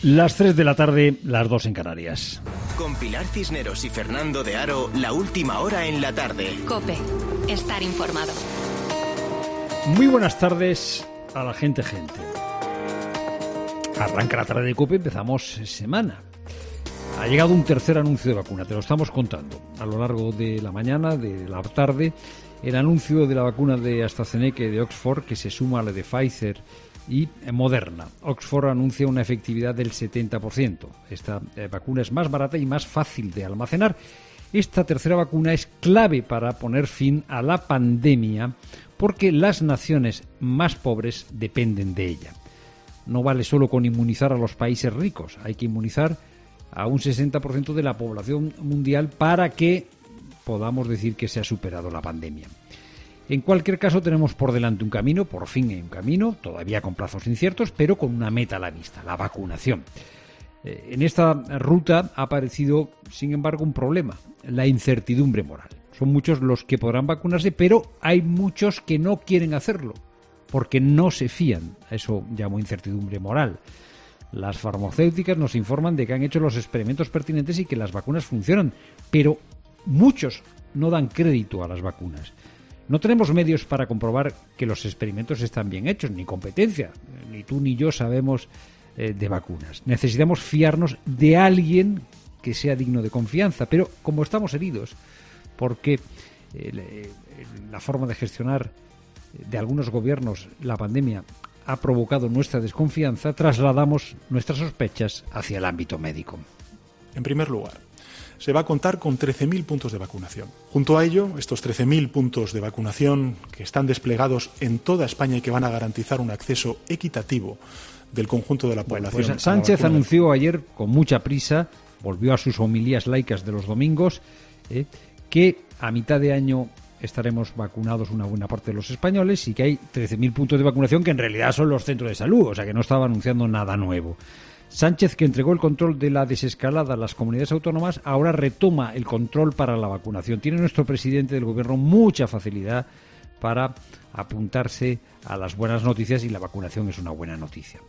Las 3 de la tarde, las 2 en Canarias. Con Pilar Cisneros y Fernando de Aro, la última hora en la tarde. COPE, estar informado. Muy buenas tardes a la gente. Arranca la tarde de COPE, empezamos semana. Ha llegado un tercer anuncio de vacuna, te lo estamos contando. A lo largo de la mañana, de la tarde, el anuncio de la vacuna de AstraZeneca y de Oxford, que se suma a la de Pfizer y Moderna. Oxford anuncia una efectividad del 70%. Esta vacuna es más barata y más fácil de almacenar. Esta tercera vacuna es clave para poner fin a la pandemia porque las naciones más pobres dependen de ella. No vale solo con inmunizar a los países ricos, hay que inmunizar a un 60% de la población mundial para que podamos decir que se ha superado la pandemia. En cualquier caso, tenemos por delante un camino, por fin hay un camino, todavía con plazos inciertos, pero con una meta a la vista, la vacunación. En esta ruta ha aparecido, sin embargo, un problema, la incertidumbre moral. Son muchos los que podrán vacunarse, pero hay muchos que no quieren hacerlo, porque no se fían. A eso llamo incertidumbre moral. Las farmacéuticas nos informan de que han hecho los experimentos pertinentes y que las vacunas funcionan, pero muchos no dan crédito a las vacunas. No tenemos medios para comprobar que los experimentos están bien hechos, ni competencia, ni tú ni yo sabemos de vacunas. Necesitamos fiarnos de alguien que sea digno de confianza, pero como estamos heridos, porque la forma de gestionar de algunos gobiernos la pandemia ha provocado nuestra desconfianza, trasladamos nuestras sospechas hacia el ámbito médico. En primer lugar, se va a contar con 13.000 puntos de vacunación. Junto a ello, estos 13.000 puntos de vacunación que están desplegados en toda España y que van a garantizar un acceso equitativo del conjunto de la población. Pues Sánchez anunció ayer con mucha prisa, volvió a sus homilías laicas de los domingos, que a mitad de año estaremos vacunados una buena parte de los españoles y que hay 13.000 puntos de vacunación que en realidad son los centros de salud, o sea que no estaba anunciando nada nuevo. Sánchez, que entregó el control de la desescalada a las comunidades autónomas, ahora retoma el control para la vacunación. Tiene nuestro presidente del gobierno mucha facilidad para apuntarse a las buenas noticias y la vacunación es una buena noticia.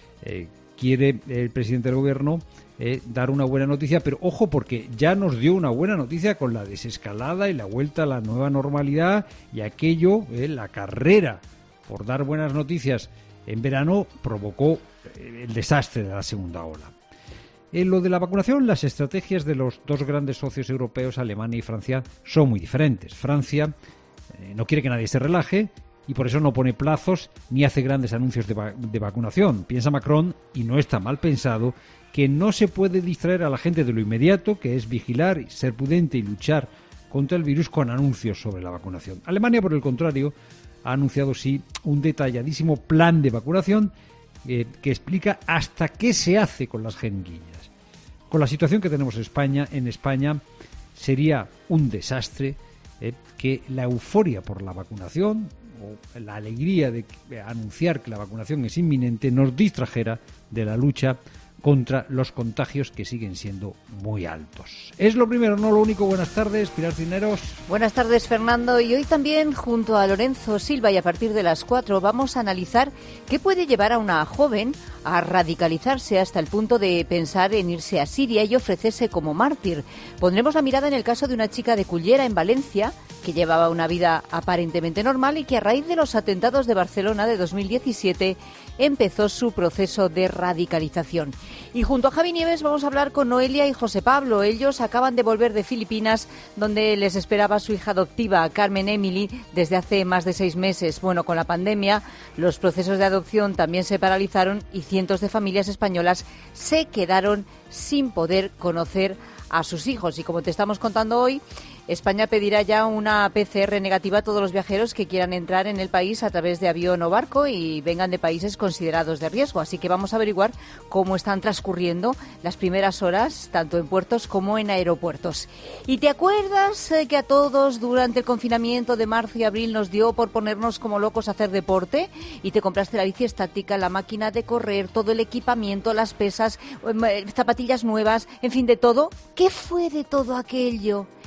Quiere el presidente del gobierno dar una buena noticia, pero ojo porque ya nos dio una buena noticia con la desescalada y la vuelta a la nueva normalidad y aquello, la carrera por dar buenas noticias en verano provocó el desastre de la segunda ola. En lo de la vacunación, las estrategias de los dos grandes socios europeos, Alemania y Francia, son muy diferentes. Francia no quiere que nadie se relaje y por eso no pone plazos ni hace grandes anuncios de vacunación. Piensa Macron, y no está mal pensado, que no se puede distraer a la gente de lo inmediato, que es vigilar, ser prudente y luchar contra el virus con anuncios sobre la vacunación. Alemania, por el contrario, ha anunciado sí un detalladísimo plan de vacunación que explica hasta qué se hace con las jeringuillas. Con la situación que tenemos en España sería un desastre que la euforia por la vacunación o la alegría de anunciar que la vacunación es inminente nos distrajera de la lucha contra los contagios que siguen siendo muy altos. Es lo primero, no lo único. Buenas tardes, Pilar Cisneros. Buenas tardes, Fernando. Y hoy también, junto a Lorenzo Silva y a partir de las 4, vamos a analizar qué puede llevar a una joven a radicalizarse hasta el punto de pensar en irse a Siria y ofrecerse como mártir. Pondremos la mirada en el caso de una chica de Cullera, en Valencia, que llevaba una vida aparentemente normal y que a raíz de los atentados de Barcelona de 2017 empezó su proceso de radicalización. Y junto a Javi Nieves vamos a hablar con Noelia y José Pablo. Ellos acaban de volver de Filipinas, donde les esperaba su hija adoptiva, Carmen Emily, desde hace más de 6 meses. Bueno, con la pandemia, los procesos de adopción también se paralizaron y cientos de familias españolas se quedaron sin poder conocer a sus hijos. Y como te estamos contando hoy, España pedirá ya una PCR negativa a todos los viajeros que quieran entrar en el país a través de avión o barco y vengan de países considerados de riesgo. Así que vamos a averiguar cómo están transcurriendo las primeras horas, tanto en puertos como en aeropuertos. ¿Y te acuerdas que a todos durante el confinamiento de marzo y abril nos dio por ponernos como locos a hacer deporte? Y te compraste la bici estática, la máquina de correr, todo el equipamiento, las pesas, zapatillas nuevas, en fin, de todo. ¿Qué fue de todo aquello?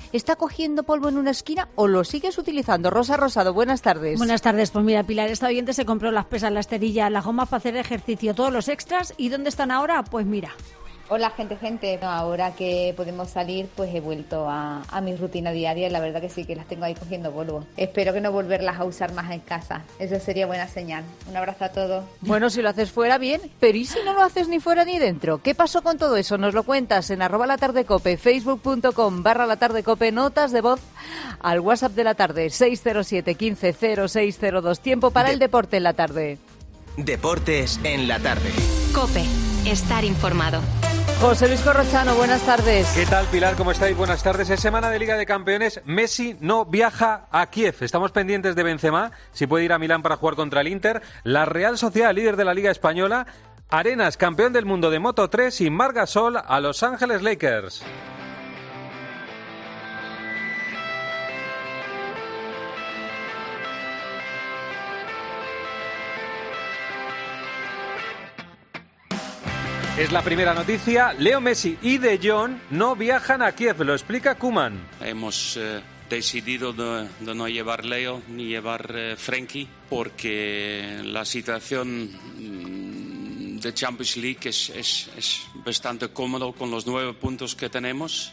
está cogiendo polvo en una esquina o lo sigues utilizando? Rosa Rosado, buenas tardes. Buenas tardes. Pues mira, Pilar, esta oyente se compró las pesas, la esterilla, las gomas para hacer ejercicio, todos los extras. ¿Y dónde están ahora? Pues mira. Hola gente, ahora que podemos salir pues he vuelto a mi rutina diaria y la verdad que sí que las tengo ahí cogiendo polvo. Espero que no volverlas a usar más en casa, eso sería buena señal. Un abrazo a todos. Bueno, si lo haces fuera bien, pero ¿y si no lo haces ni fuera ni dentro? ¿Qué pasó con todo eso? Nos lo cuentas en @latardecope, facebook.com/latardecope, notas de voz al WhatsApp de la tarde 607 15 0602. Tiempo para el deporte en la tarde. Deportes en la tarde. COPE, estar informado. José Luis Corrochano, buenas tardes. ¿Qué tal, Pilar? ¿Cómo estáis? Buenas tardes. Es semana de Liga de Campeones. Messi no viaja a Kiev. Estamos pendientes de Benzema, si puede ir a Milán para jugar contra el Inter. La Real Sociedad, líder de la Liga Española. Arenas, campeón del mundo de Moto 3. Y Marc Gasol a Los Ángeles Lakers. Es la primera noticia. Leo Messi y De Jong no viajan a Kiev. Lo explica Koeman. Hemos decidido de no llevar Leo ni llevar Frenkie porque la situación de Champions League es bastante cómodo con los 9 puntos que tenemos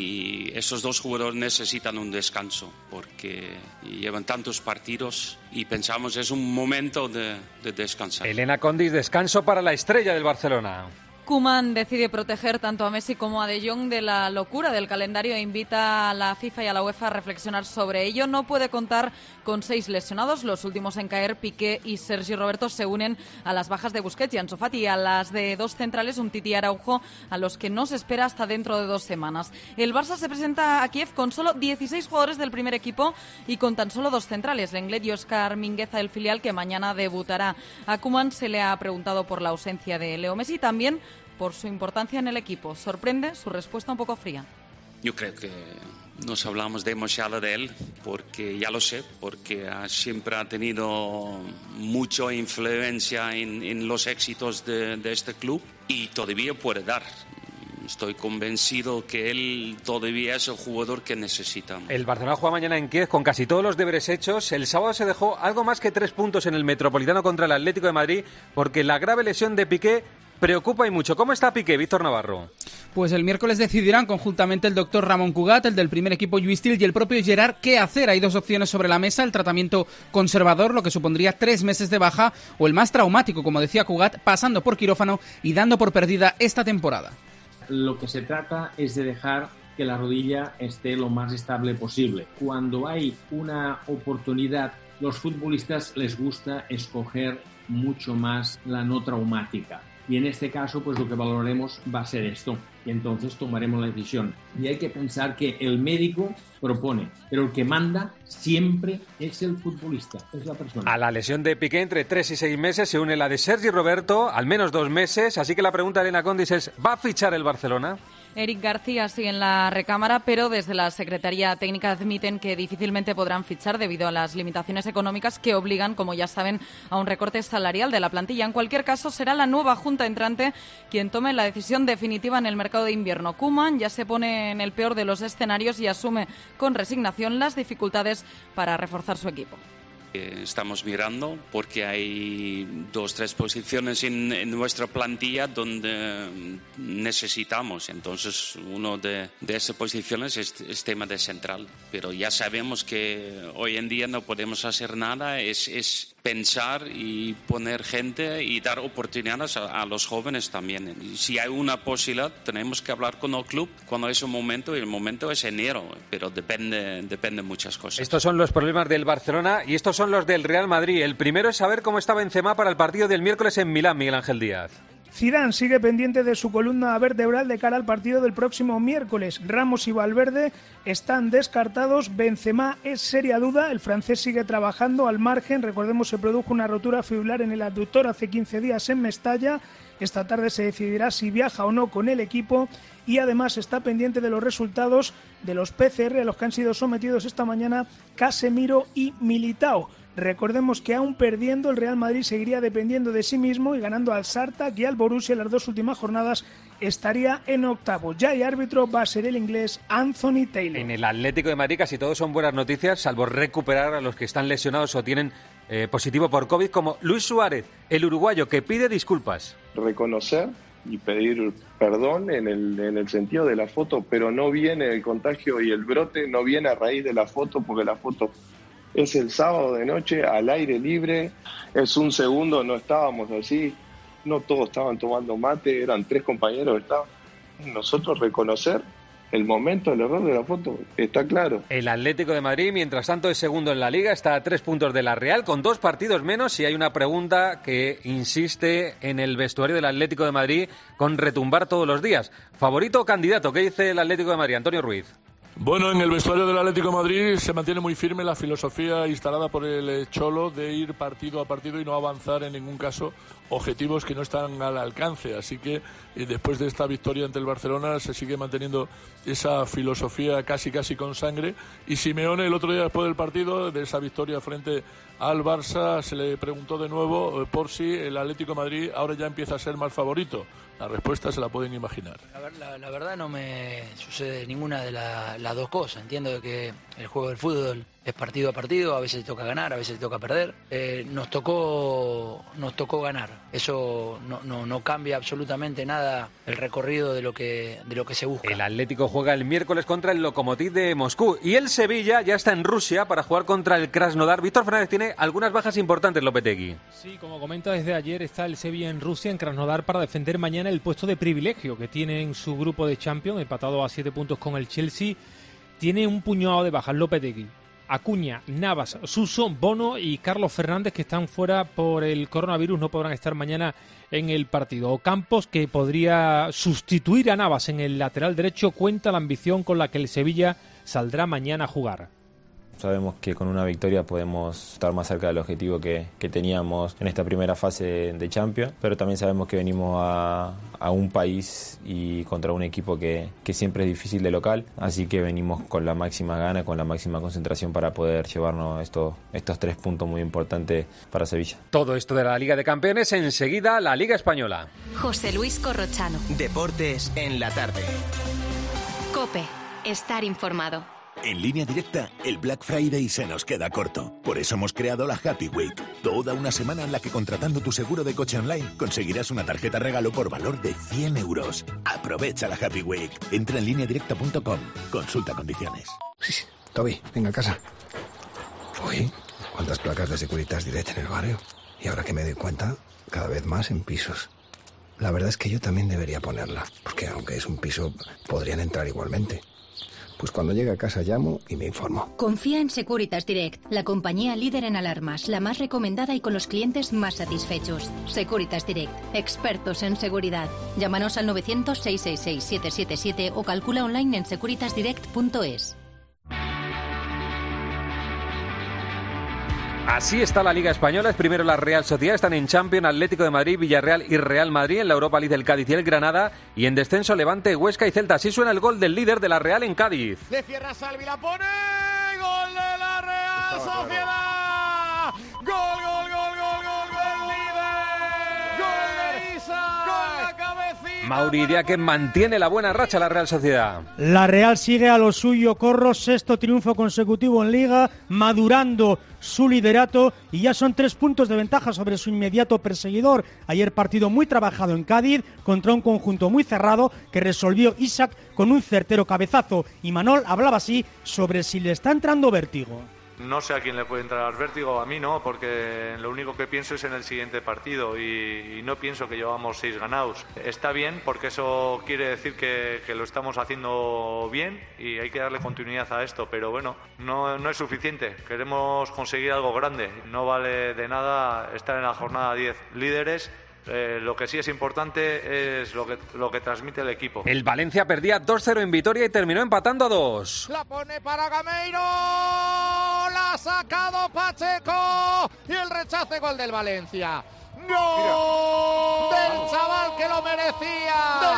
y esos dos jugadores necesitan un descanso porque llevan tantos partidos y pensamos es un momento de descansar. Elena Condis, descanso para la estrella del Barcelona. Koeman decide proteger tanto a Messi como a De Jong de la locura del calendario e invita a la FIFA y a la UEFA a reflexionar sobre ello. No puede contar con 6 lesionados. Los últimos en caer, Piqué y Sergi Roberto, se unen a las bajas de Busquets y Ansu Fati y a las de 2 centrales, Umtiti y Araujo, a los que no se espera hasta dentro de 2 semanas. El Barça se presenta a Kiev con solo 16 jugadores del primer equipo y con tan solo 2 centrales, Lenglet y Óscar Mingueza, del filial, que mañana debutará. A Koeman se le ha preguntado por la ausencia de Leo Messi, también por su importancia en el equipo. Sorprende su respuesta un poco fría. Yo creo que nos hablamos demasiado de él, porque ya lo sé, porque siempre ha tenido mucha influencia en los éxitos de este club y todavía puede dar. Estoy convencido que él todavía es el jugador que necesitamos. El Barcelona juega mañana en Kiev con casi todos los deberes hechos. El sábado se dejó algo más que 3 puntos en el Metropolitano contra el Atlético de Madrid porque la grave lesión de Piqué preocupa y mucho. ¿Cómo está Piqué, Víctor Navarro? Pues el miércoles decidirán conjuntamente el doctor Ramón Cugat, el del primer equipo Lluís Til y el propio Gerard qué hacer. Hay 2 opciones sobre la mesa: el tratamiento conservador, lo que supondría 3 meses de baja, o el más traumático, como decía Cugat, pasando por quirófano y dando por perdida esta temporada. Lo que se trata es de dejar que la rodilla esté lo más estable posible. Cuando hay una oportunidad, los futbolistas les gusta escoger mucho más la no traumática. Y en este caso, pues lo que valoraremos va a ser esto. Y entonces tomaremos la decisión. Y hay que pensar que el médico propone, pero el que manda siempre es el futbolista, es la persona. A la lesión de Piqué entre 3 y 6 meses se une la de Sergi Roberto, al menos 2 meses. Así que la pregunta de Elena Condis es, ¿va a fichar el Barcelona? Eric García sigue en la recámara, pero desde la Secretaría Técnica admiten que difícilmente podrán fichar debido a las limitaciones económicas que obligan, como ya saben, a un recorte salarial de la plantilla. En cualquier caso, será la nueva Junta entrante quien tome la decisión definitiva en el mercado de invierno. Koeman ya se pone en el peor de los escenarios y asume con resignación las dificultades para reforzar su equipo. Estamos mirando porque hay 2-3 posiciones en nuestra plantilla donde necesitamos. Entonces, uno de esas posiciones es tema de central. Pero ya sabemos que hoy en día no podemos hacer nada. Es pensar y poner gente y dar oportunidades a los jóvenes también. Y si hay una posibilidad, tenemos que hablar con el club cuando es un momento, y el momento es enero. Pero depende de muchas cosas. Estos son los problemas del Barcelona y estos son los del Real Madrid. El primero es saber cómo está Benzema para el partido del miércoles en Milán, Miguel Ángel Díaz. Zidane sigue pendiente de su columna vertebral de cara al partido del próximo miércoles. Ramos y Valverde están descartados. Benzema es seria duda. El francés sigue trabajando al margen. Recordemos, se produjo una rotura fibular en el abductor hace 15 días en Mestalla. Esta tarde se decidirá si viaja o no con el equipo y además está pendiente de los resultados de los PCR a los que han sido sometidos esta mañana Casemiro y Militao. Recordemos que aún perdiendo, el Real Madrid seguiría dependiendo de sí mismo y ganando al Spartak y al Borussia las 2 últimas jornadas estaría en octavos. Ya el árbitro va a ser el inglés Anthony Taylor. En el Atlético de Madrid casi todos son buenas noticias, salvo recuperar a los que están lesionados o tienen positivo por COVID, como Luis Suárez, el uruguayo, que pide disculpas. Reconocer y pedir perdón en el sentido de la foto, pero no viene el contagio y el brote, no viene a raíz de la foto, porque la foto es el sábado de noche, al aire libre, es un segundo, no estábamos así, no todos estaban tomando mate, eran 3 compañeros, estaban. Nosotros reconocer el momento, el error de la foto, está claro. El Atlético de Madrid, mientras tanto, es segundo en la Liga, está a 3 puntos de la Real, con 2 partidos menos, y hay una pregunta que insiste en el vestuario del Atlético de Madrid con retumbar todos los días. ¿Favorito o candidato? ¿Qué dice el Atlético de Madrid? Antonio Ruiz. Bueno, en el vestuario del Atlético de Madrid se mantiene muy firme la filosofía instalada por el Cholo de ir partido a partido y no avanzar en ningún caso objetivos que no están al alcance. Así que después de esta victoria ante el Barcelona se sigue manteniendo esa filosofía casi con sangre. Y Simeone, el otro día después del partido, de esa victoria frente al Barça, se le preguntó de nuevo por si el Atlético de Madrid ahora ya empieza a ser más favorito. La respuesta se la pueden imaginar. La verdad no me sucede ninguna de las dos cosas. Entiendo que el juego del fútbol es partido a partido, a veces te toca ganar, a veces te toca perder. Nos tocó ganar. Eso no cambia absolutamente nada el recorrido de lo que se busca. El Atlético juega el miércoles contra el Lokomotiv de Moscú y el Sevilla ya está en Rusia para jugar contra el Krasnodar. Víctor Fernández tiene algunas bajas importantes, Lopetegui. Sí, como comenta desde ayer, está el Sevilla en Rusia, en Krasnodar, para defender mañana el puesto de privilegio que tiene en su grupo de Champions, empatado a 7 puntos con el Chelsea. Tiene un puñado de bajas Lopetegui. Acuña, Navas, Suso, Bono y Carlos Fernández, que están fuera por el coronavirus, no podrán estar mañana en el partido. Ocampos, que podría sustituir a Navas en el lateral derecho, cuenta la ambición con la que el Sevilla saldrá mañana a jugar. Sabemos que con una victoria podemos estar más cerca del objetivo que teníamos en esta primera fase de Champions, pero también sabemos que venimos a un país y contra un equipo que siempre es difícil de local, así que venimos con la máxima gana, con la máxima concentración para poder llevarnos estos 3 puntos muy importantes para Sevilla. Todo esto de la Liga de Campeones, enseguida la Liga Española. José Luis Corrochano. Deportes en la tarde. COPE. Estar informado. En Línea Directa, el Black Friday se nos queda corto. Por eso hemos creado la Happy Week. Toda una semana en la que, contratando tu seguro de coche online, conseguirás una tarjeta regalo por valor de 100 euros. Aprovecha la Happy Week. Entra en lineadirecta.com. Consulta condiciones. Toby, venga a casa. Uy, ¿cuántas placas de Securitas Direct en el barrio? Y ahora que me doy cuenta, cada vez más en pisos. La verdad es que yo también debería ponerla, porque aunque es un piso, podrían entrar igualmente. Pues cuando llegue a casa llamo y me informo. Confía en Securitas Direct, la compañía líder en alarmas, la más recomendada y con los clientes más satisfechos. Securitas Direct, expertos en seguridad. Llámanos al 900-666-777 o calcula online en securitasdirect.es. Así está la Liga Española. Es primero la Real Sociedad, están en Champions Atlético de Madrid, Villarreal y Real Madrid. En la Europa League el Cádiz y el Granada. Y en descenso Levante, Huesca y Celta. Así suena el gol del líder de la Real en Cádiz. De Cierra Salvi la pone. Gol de la Real Sociedad. Gol, líder. Gol de Isa. Con la cabecita. Mauri Diaque mantiene la buena racha la Real Sociedad. La Real sigue a lo suyo, Corro, 6º triunfo consecutivo en Liga, madurando su liderato y ya son 3 puntos de ventaja sobre su inmediato perseguidor. Ayer partido muy trabajado en Cádiz contra un conjunto muy cerrado que resolvió Isaac con un certero cabezazo, y Manol hablaba así sobre si le está entrando vértigo. No sé a quién le puede entrar vértigo, a mí no, porque lo único que pienso es en el siguiente partido y no pienso que llevamos 6 ganados. Está bien, porque eso quiere decir que lo estamos haciendo bien y hay que darle continuidad a esto, pero bueno, no es suficiente. Queremos conseguir algo grande, no vale de nada estar en la jornada 10 líderes. Lo que sí es importante es lo que transmite el equipo. El Valencia perdía 2-0 en Vitoria y terminó empatando a 2. La pone para Gameiro, la ha sacado Pacheco y el rechace, gol del Valencia. ¡Gol! Del chaval que lo merecía, del niño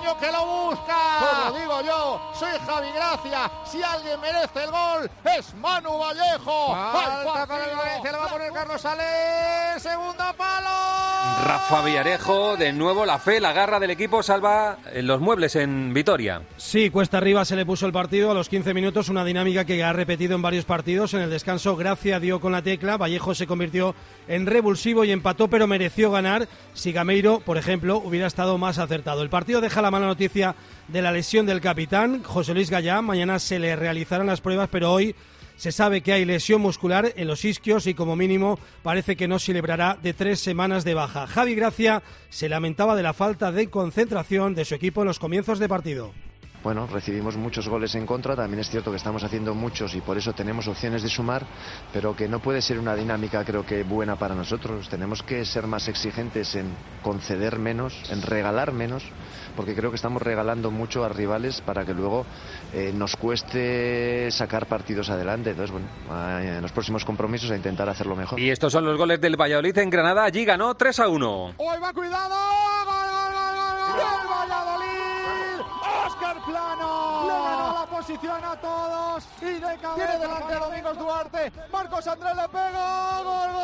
Gallo que lo busca. Como digo yo, soy Javi Gracia. Si alguien merece el gol, es Manu Vallejo. Falta para el Valencia, le va a poner Carlos Alés. Segundo palo. Rafa Villarejo, de nuevo la fe, la garra del equipo salva los muebles en Vitoria. Sí, cuesta arriba se le puso el partido a los 15 minutos, una dinámica que ha repetido en varios partidos. En el descanso Gracia dio con la tecla, Vallejo se convirtió en revulsivo y empató, pero mereció ganar. Si Gameiro, por ejemplo, hubiera estado más acertado. El partido deja la mala noticia de la lesión del capitán, José Luis Gallá. Mañana se le realizarán las pruebas, pero hoy se sabe que hay lesión muscular en los isquios y como mínimo parece que no se librará de 3 semanas de baja. Javi Gracia se lamentaba de la falta de concentración de su equipo en los comienzos de partido. Bueno, recibimos muchos goles en contra, también es cierto que estamos haciendo muchos y por eso tenemos opciones de sumar, pero que no puede ser una dinámica creo que buena para nosotros. Tenemos que ser más exigentes en conceder menos, en regalar menos, porque creo que estamos regalando mucho a rivales para que luego nos cueste sacar partidos adelante. Entonces, bueno, en los próximos compromisos a intentar hacerlo mejor. Y estos son los goles del Valladolid en Granada, allí ganó 3-1. ¡Hoy va, cuidado! ¡Gol! ¡El Valladolid! ¡Óscar Plano! Le ganó la posición a todos y de cabeza tiene delante a Domingos Duarte. Marcos Andrés le pega.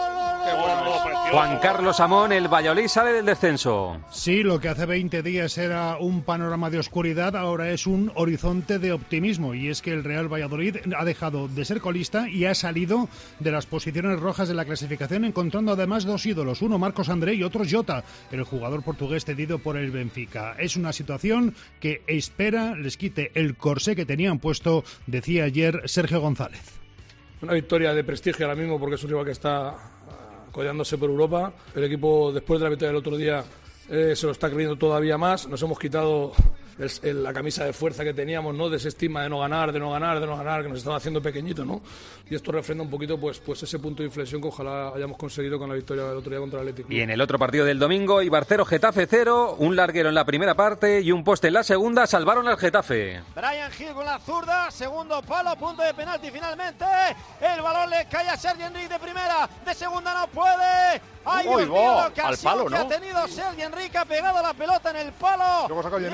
¡Gol! Juan Carlos Amón, el Valladolid sale del descenso. Sí, lo que hace 20 días era un panorama de oscuridad, ahora es un horizonte de optimismo. Y es que el Real Valladolid ha dejado de ser colista y ha salido de las posiciones rojas de la clasificación, encontrando además 2 ídolos, uno Marcos André y otro Jota, el jugador portugués cedido por el Benfica. Es una situación que espera les quite el corsé que tenían puesto, decía ayer Sergio González. Una victoria de prestigio ahora mismo porque es un rival que está codeándose por Europa. El equipo, después de la victoria del otro día, se lo está creyendo todavía más. Nos hemos quitado la camisa de fuerza que teníamos, ¿no? De ese estigma de no ganar, que nos estaba haciendo pequeñito, ¿no? Y esto refrenda un poquito pues ese punto de inflexión que ojalá hayamos conseguido con la victoria del otro día contra el Atlético. Y en el otro partido del domingo, Eibar 0, Getafe 0, un larguero en la primera parte y un poste en la segunda, salvaron al Getafe. Brian Hill con la zurda, segundo palo, punto de penalti finalmente. El balón le cae a Sergi Enrique de primera, de segunda no puede. Ay, Dios mío, la ocasión que ha tenido Sergi Enrique, ha pegado la pelota en el palo.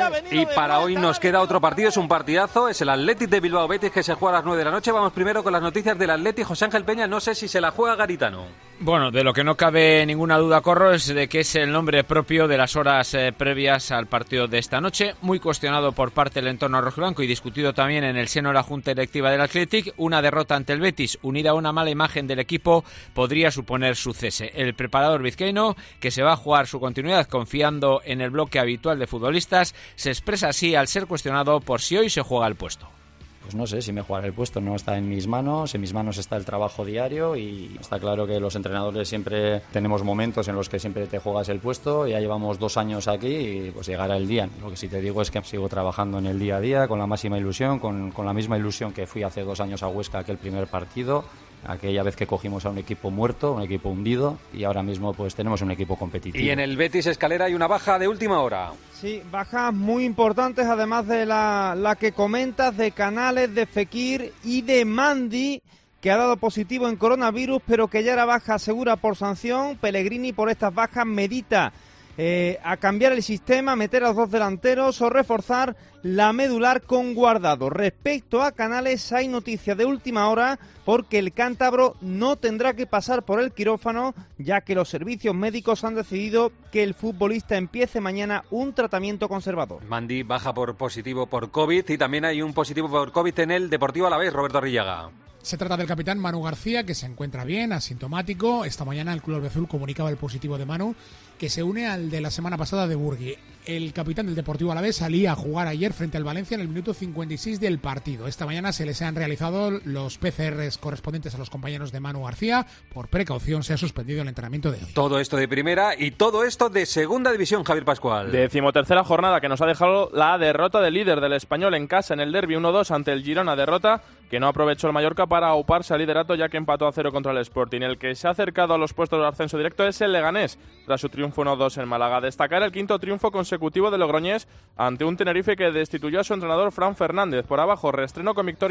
Y para hoy nos queda otro partido, es un partidazo, es el Athletic de Bilbao Betis que se juega a las 9 de la noche. Vamos primero con las noticias del Athletic. José Ángel Peña, no sé si se la juega Garitano. Bueno, de lo que no cabe ninguna duda, Corro, es de que es el nombre propio de las horas previas al partido de esta noche, muy cuestionado por parte del entorno rojiblanco y discutido también en el seno de la Junta Directiva del Athletic. Una derrota ante el Betis, unida a una mala imagen del equipo, podría suponer su cese. El preparador vizcaíno, que se va a jugar su continuidad confiando en el bloque habitual de futbolistas, se expresa así al ser cuestionado por si hoy se juega el puesto. Pues no sé si me jugaré el puesto, no está en mis manos está el trabajo diario y está claro que los entrenadores siempre tenemos momentos en los que siempre te juegas el puesto. Ya llevamos 2 años aquí y pues llegará el día. Lo que sí te digo es que sigo trabajando en el día a día con la máxima ilusión, con la misma ilusión que fui hace 2 años a Huesca aquel primer partido, aquella vez que cogimos a un equipo muerto, un equipo hundido, y ahora mismo pues tenemos un equipo competitivo. Y en el Betis Escalera hay una baja de última hora. Sí, bajas muy importantes, además de la que comentas, de Canales, de Fekir y de Mandi, que ha dado positivo en coronavirus, pero que ya era baja segura por sanción. Pellegrini por estas bajas medita a cambiar el sistema, meter a los 2 delanteros o reforzar la medular con Guardado. Respecto a Canales, hay noticias de última hora porque el cántabro no tendrá que pasar por el quirófano, ya que los servicios médicos han decidido que el futbolista empiece mañana un tratamiento conservador. Mandi baja por positivo por COVID y también hay un positivo por COVID en el Deportivo Alavés, Roberto Arrillaga. Se trata del capitán Manu García, que se encuentra bien, asintomático. Esta mañana el Club Albiazul comunicaba el positivo de Manu, que se une al de la semana pasada de Burgui. El capitán del Deportivo Alavés salía a jugar ayer frente al Valencia en el minuto 56 del partido. Esta mañana se les han realizado los PCRs correspondientes a los compañeros de Manu García. Por precaución se ha suspendido el entrenamiento de hoy. Todo esto de primera y todo esto de segunda división, Javier Pascual. 13ª jornada que nos ha dejado la derrota del líder del Español en casa en el derbi 1-2 ante el Girona, derrota que no aprovechó el Mallorca para auparse al liderato, ya que empató a 0 contra el Sporting. El que se ha acercado a los puestos de ascenso directo es el Leganés, tras su triunfo 1-2 en Málaga. Destacar el 5º triunfo consecutivo de Logroñés ante un Tenerife que destituyó a su entrenador Fran Fernández. Por abajo, reestreno con victoria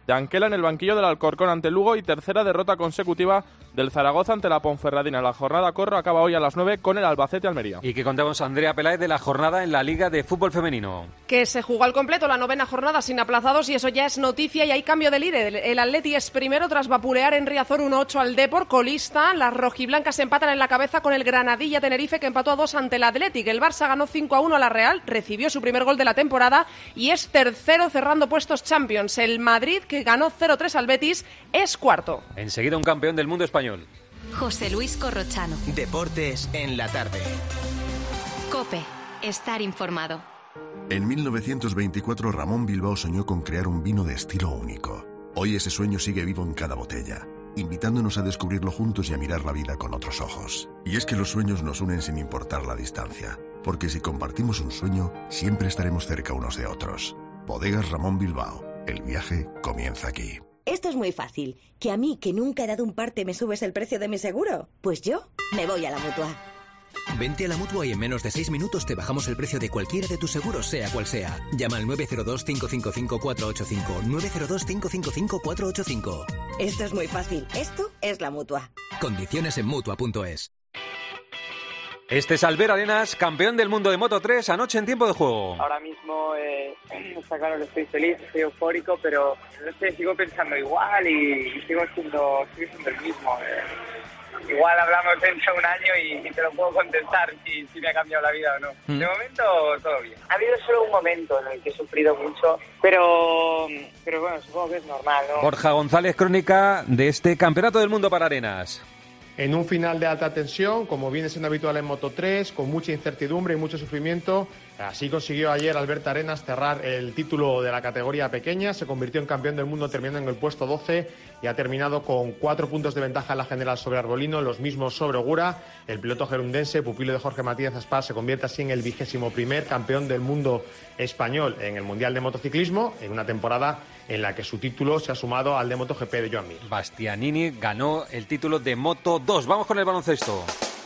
de Anquela en el banquillo del Alcorcón ante el Lugo y tercera derrota consecutiva del Zaragoza ante la Ponferradina. La jornada Corro acaba hoy a las 9 con el Albacete-Almería. Y que contamos Andrea Peláez de la jornada en la Liga de Fútbol Femenino. Que se jugó al completo la 9ª jornada sin aplazados y eso ya es noticia y hay cambio de líder. El Atleti es primero tras vapulear en Riazor 1-8 al Depor, colista. Las rojiblancas empatan en la cabeza con el Granadilla Tenerife que empató a 2 ante el Athletic. El Barça ganó 5-1 a la Real, recibió su primer gol de la temporada y es tercero cerrando puestos Champions. El Madrid, que ganó 0-3 al Betis, es cuarto. Enseguida un campeón del mundo español. José Luis Corrochano. Deportes en la tarde. COPE. Estar informado. En 1924 Ramón Bilbao soñó con crear un vino de estilo único. Hoy ese sueño sigue vivo en cada botella, invitándonos a descubrirlo juntos y a mirar la vida con otros ojos. Y es que los sueños nos unen sin importar la distancia, porque si compartimos un sueño, siempre estaremos cerca unos de otros. Bodegas Ramón Bilbao. El viaje comienza aquí. Esto es muy fácil. ¿Que a mí, que nunca he dado un parte, me subes el precio de mi seguro? Pues yo me voy a la Mutua. Vente a la Mutua y en menos de 6 minutos te bajamos el precio de cualquiera de tus seguros, sea cual sea. Llama al 902-555-485. 902-555-485. Esto es muy fácil. Esto es la Mutua. Condiciones en Mutua.es. Este es Albert Arenas, campeón del mundo de Moto3, anoche en tiempo de juego. Ahora mismo, está claro que estoy feliz, estoy eufórico, pero no sé, sigo pensando igual y sigo siendo el mismo. Igual hablamos dentro de un año y te lo puedo contestar si me ha cambiado la vida o no. De momento, todo bien. Ha habido solo un momento en el que he sufrido mucho, pero bueno, supongo que es normal, ¿no? Borja González, crónica de este campeonato del mundo para Arenas. En un final de alta tensión, como viene siendo habitual en Moto3, con mucha incertidumbre y mucho sufrimiento, así consiguió ayer Albert Arenas cerrar el título de la categoría pequeña, se convirtió en campeón del mundo terminando en el puesto 12 y ha terminado con 4 puntos de ventaja en la general sobre Arbolino, los mismos sobre Ogura. El piloto gerundense, pupilo de Jorge Matías Aspar, se convierte así en el 21º campeón del mundo español en el Mundial de Motociclismo, en una temporada en la que su título se ha sumado al de MotoGP de Joan Mir. Bastianini ganó el título de Moto2. Vamos con el baloncesto.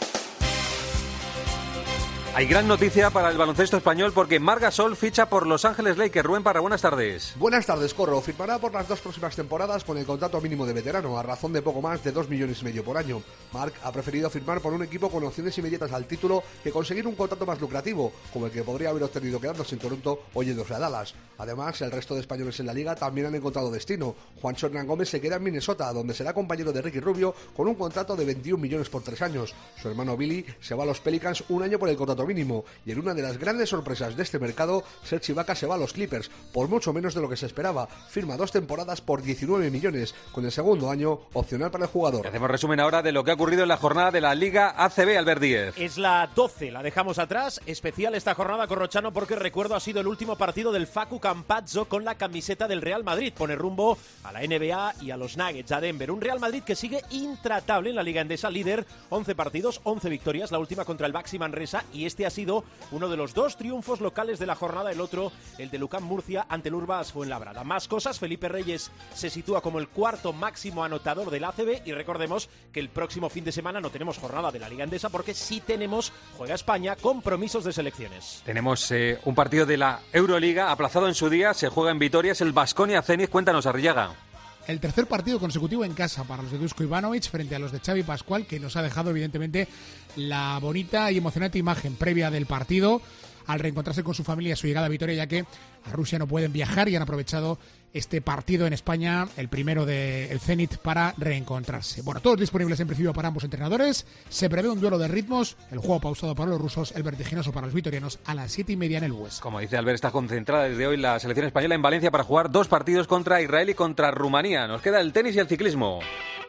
Hay gran noticia para el baloncesto español porque Marc Gasol ficha por Los Ángeles Lakers. Rubén Parra, buenas tardes. Buenas tardes, Corro. Firmará por las 2 próximas temporadas con el contrato mínimo de veterano, a razón de poco más de 2,5 millones por año. Marc ha preferido firmar por un equipo con opciones inmediatas al título que conseguir un contrato más lucrativo, como el que podría haber obtenido quedándose en Toronto o yéndose a Dallas. Además, el resto de españoles en la liga también han encontrado destino. Juancho Hernán Gómez se queda en Minnesota, donde será compañero de Ricky Rubio con un contrato de 21 millones por 3 años. Su hermano Billy se va a los Pelicans un año por el contrato mínimo. Y en una de las grandes sorpresas de este mercado, Serge Ibaka se va a los Clippers por mucho menos de lo que se esperaba. Firma 2 temporadas por 19 millones, con el segundo año opcional para el jugador. Hacemos resumen ahora de lo que ha ocurrido en la jornada de la Liga ACB, Albert Díez. Es la 12, la dejamos atrás. Especial esta jornada, Corrochano, porque recuerdo ha sido el último partido del Facu Campazzo con la camiseta del Real Madrid. Pone rumbo a la NBA y a los Nuggets, a Denver. Un Real Madrid que sigue intratable en la Liga Endesa, líder, 11 partidos, 11 victorias, la última contra el Baxi Manresa, y este ha sido uno de los 2 triunfos locales de la jornada, el otro, el de Lucán Murcia ante el Urbas Fuenlabrada. Más cosas, Felipe Reyes se sitúa como el 4º máximo anotador del ACB y recordemos que el próximo fin de semana no tenemos jornada de la Liga Endesa porque sí tenemos, juega España, compromisos de selecciones. Tenemos un partido de la Euroliga aplazado en su día, se juega en Vitoria, es el Baskonia Zenit. Cuéntanos, Arrillaga. El tercer partido consecutivo en casa para los de Dusko Ivanovic frente a los de Xavi Pascual, que nos ha dejado evidentemente la bonita y emocionante imagen previa del partido al reencontrarse con su familia a su llegada a Vitoria, ya que a Rusia no pueden viajar y han aprovechado este partido en España, el primero del Zenit, para reencontrarse. Bueno, todos disponibles en principio para ambos entrenadores. Se prevé un duelo de ritmos, el juego pausado para los rusos, el vertiginoso para los vitorianos a las 7:30 en el Bues. Como dice Albert, está concentrada desde hoy la selección española en Valencia para jugar 2 partidos contra Israel y contra Rumanía. Nos queda el tenis y el ciclismo.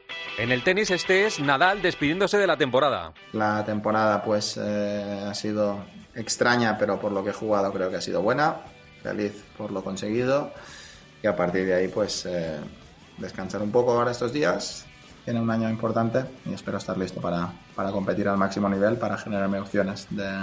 En el tenis este es Nadal despidiéndose de la temporada. La temporada pues ha sido extraña, pero por lo que he jugado creo que ha sido buena. Feliz por lo conseguido. Y a partir de ahí pues descansar un poco ahora estos días. Tiene un año importante y espero estar listo para competir al máximo nivel, para generarme opciones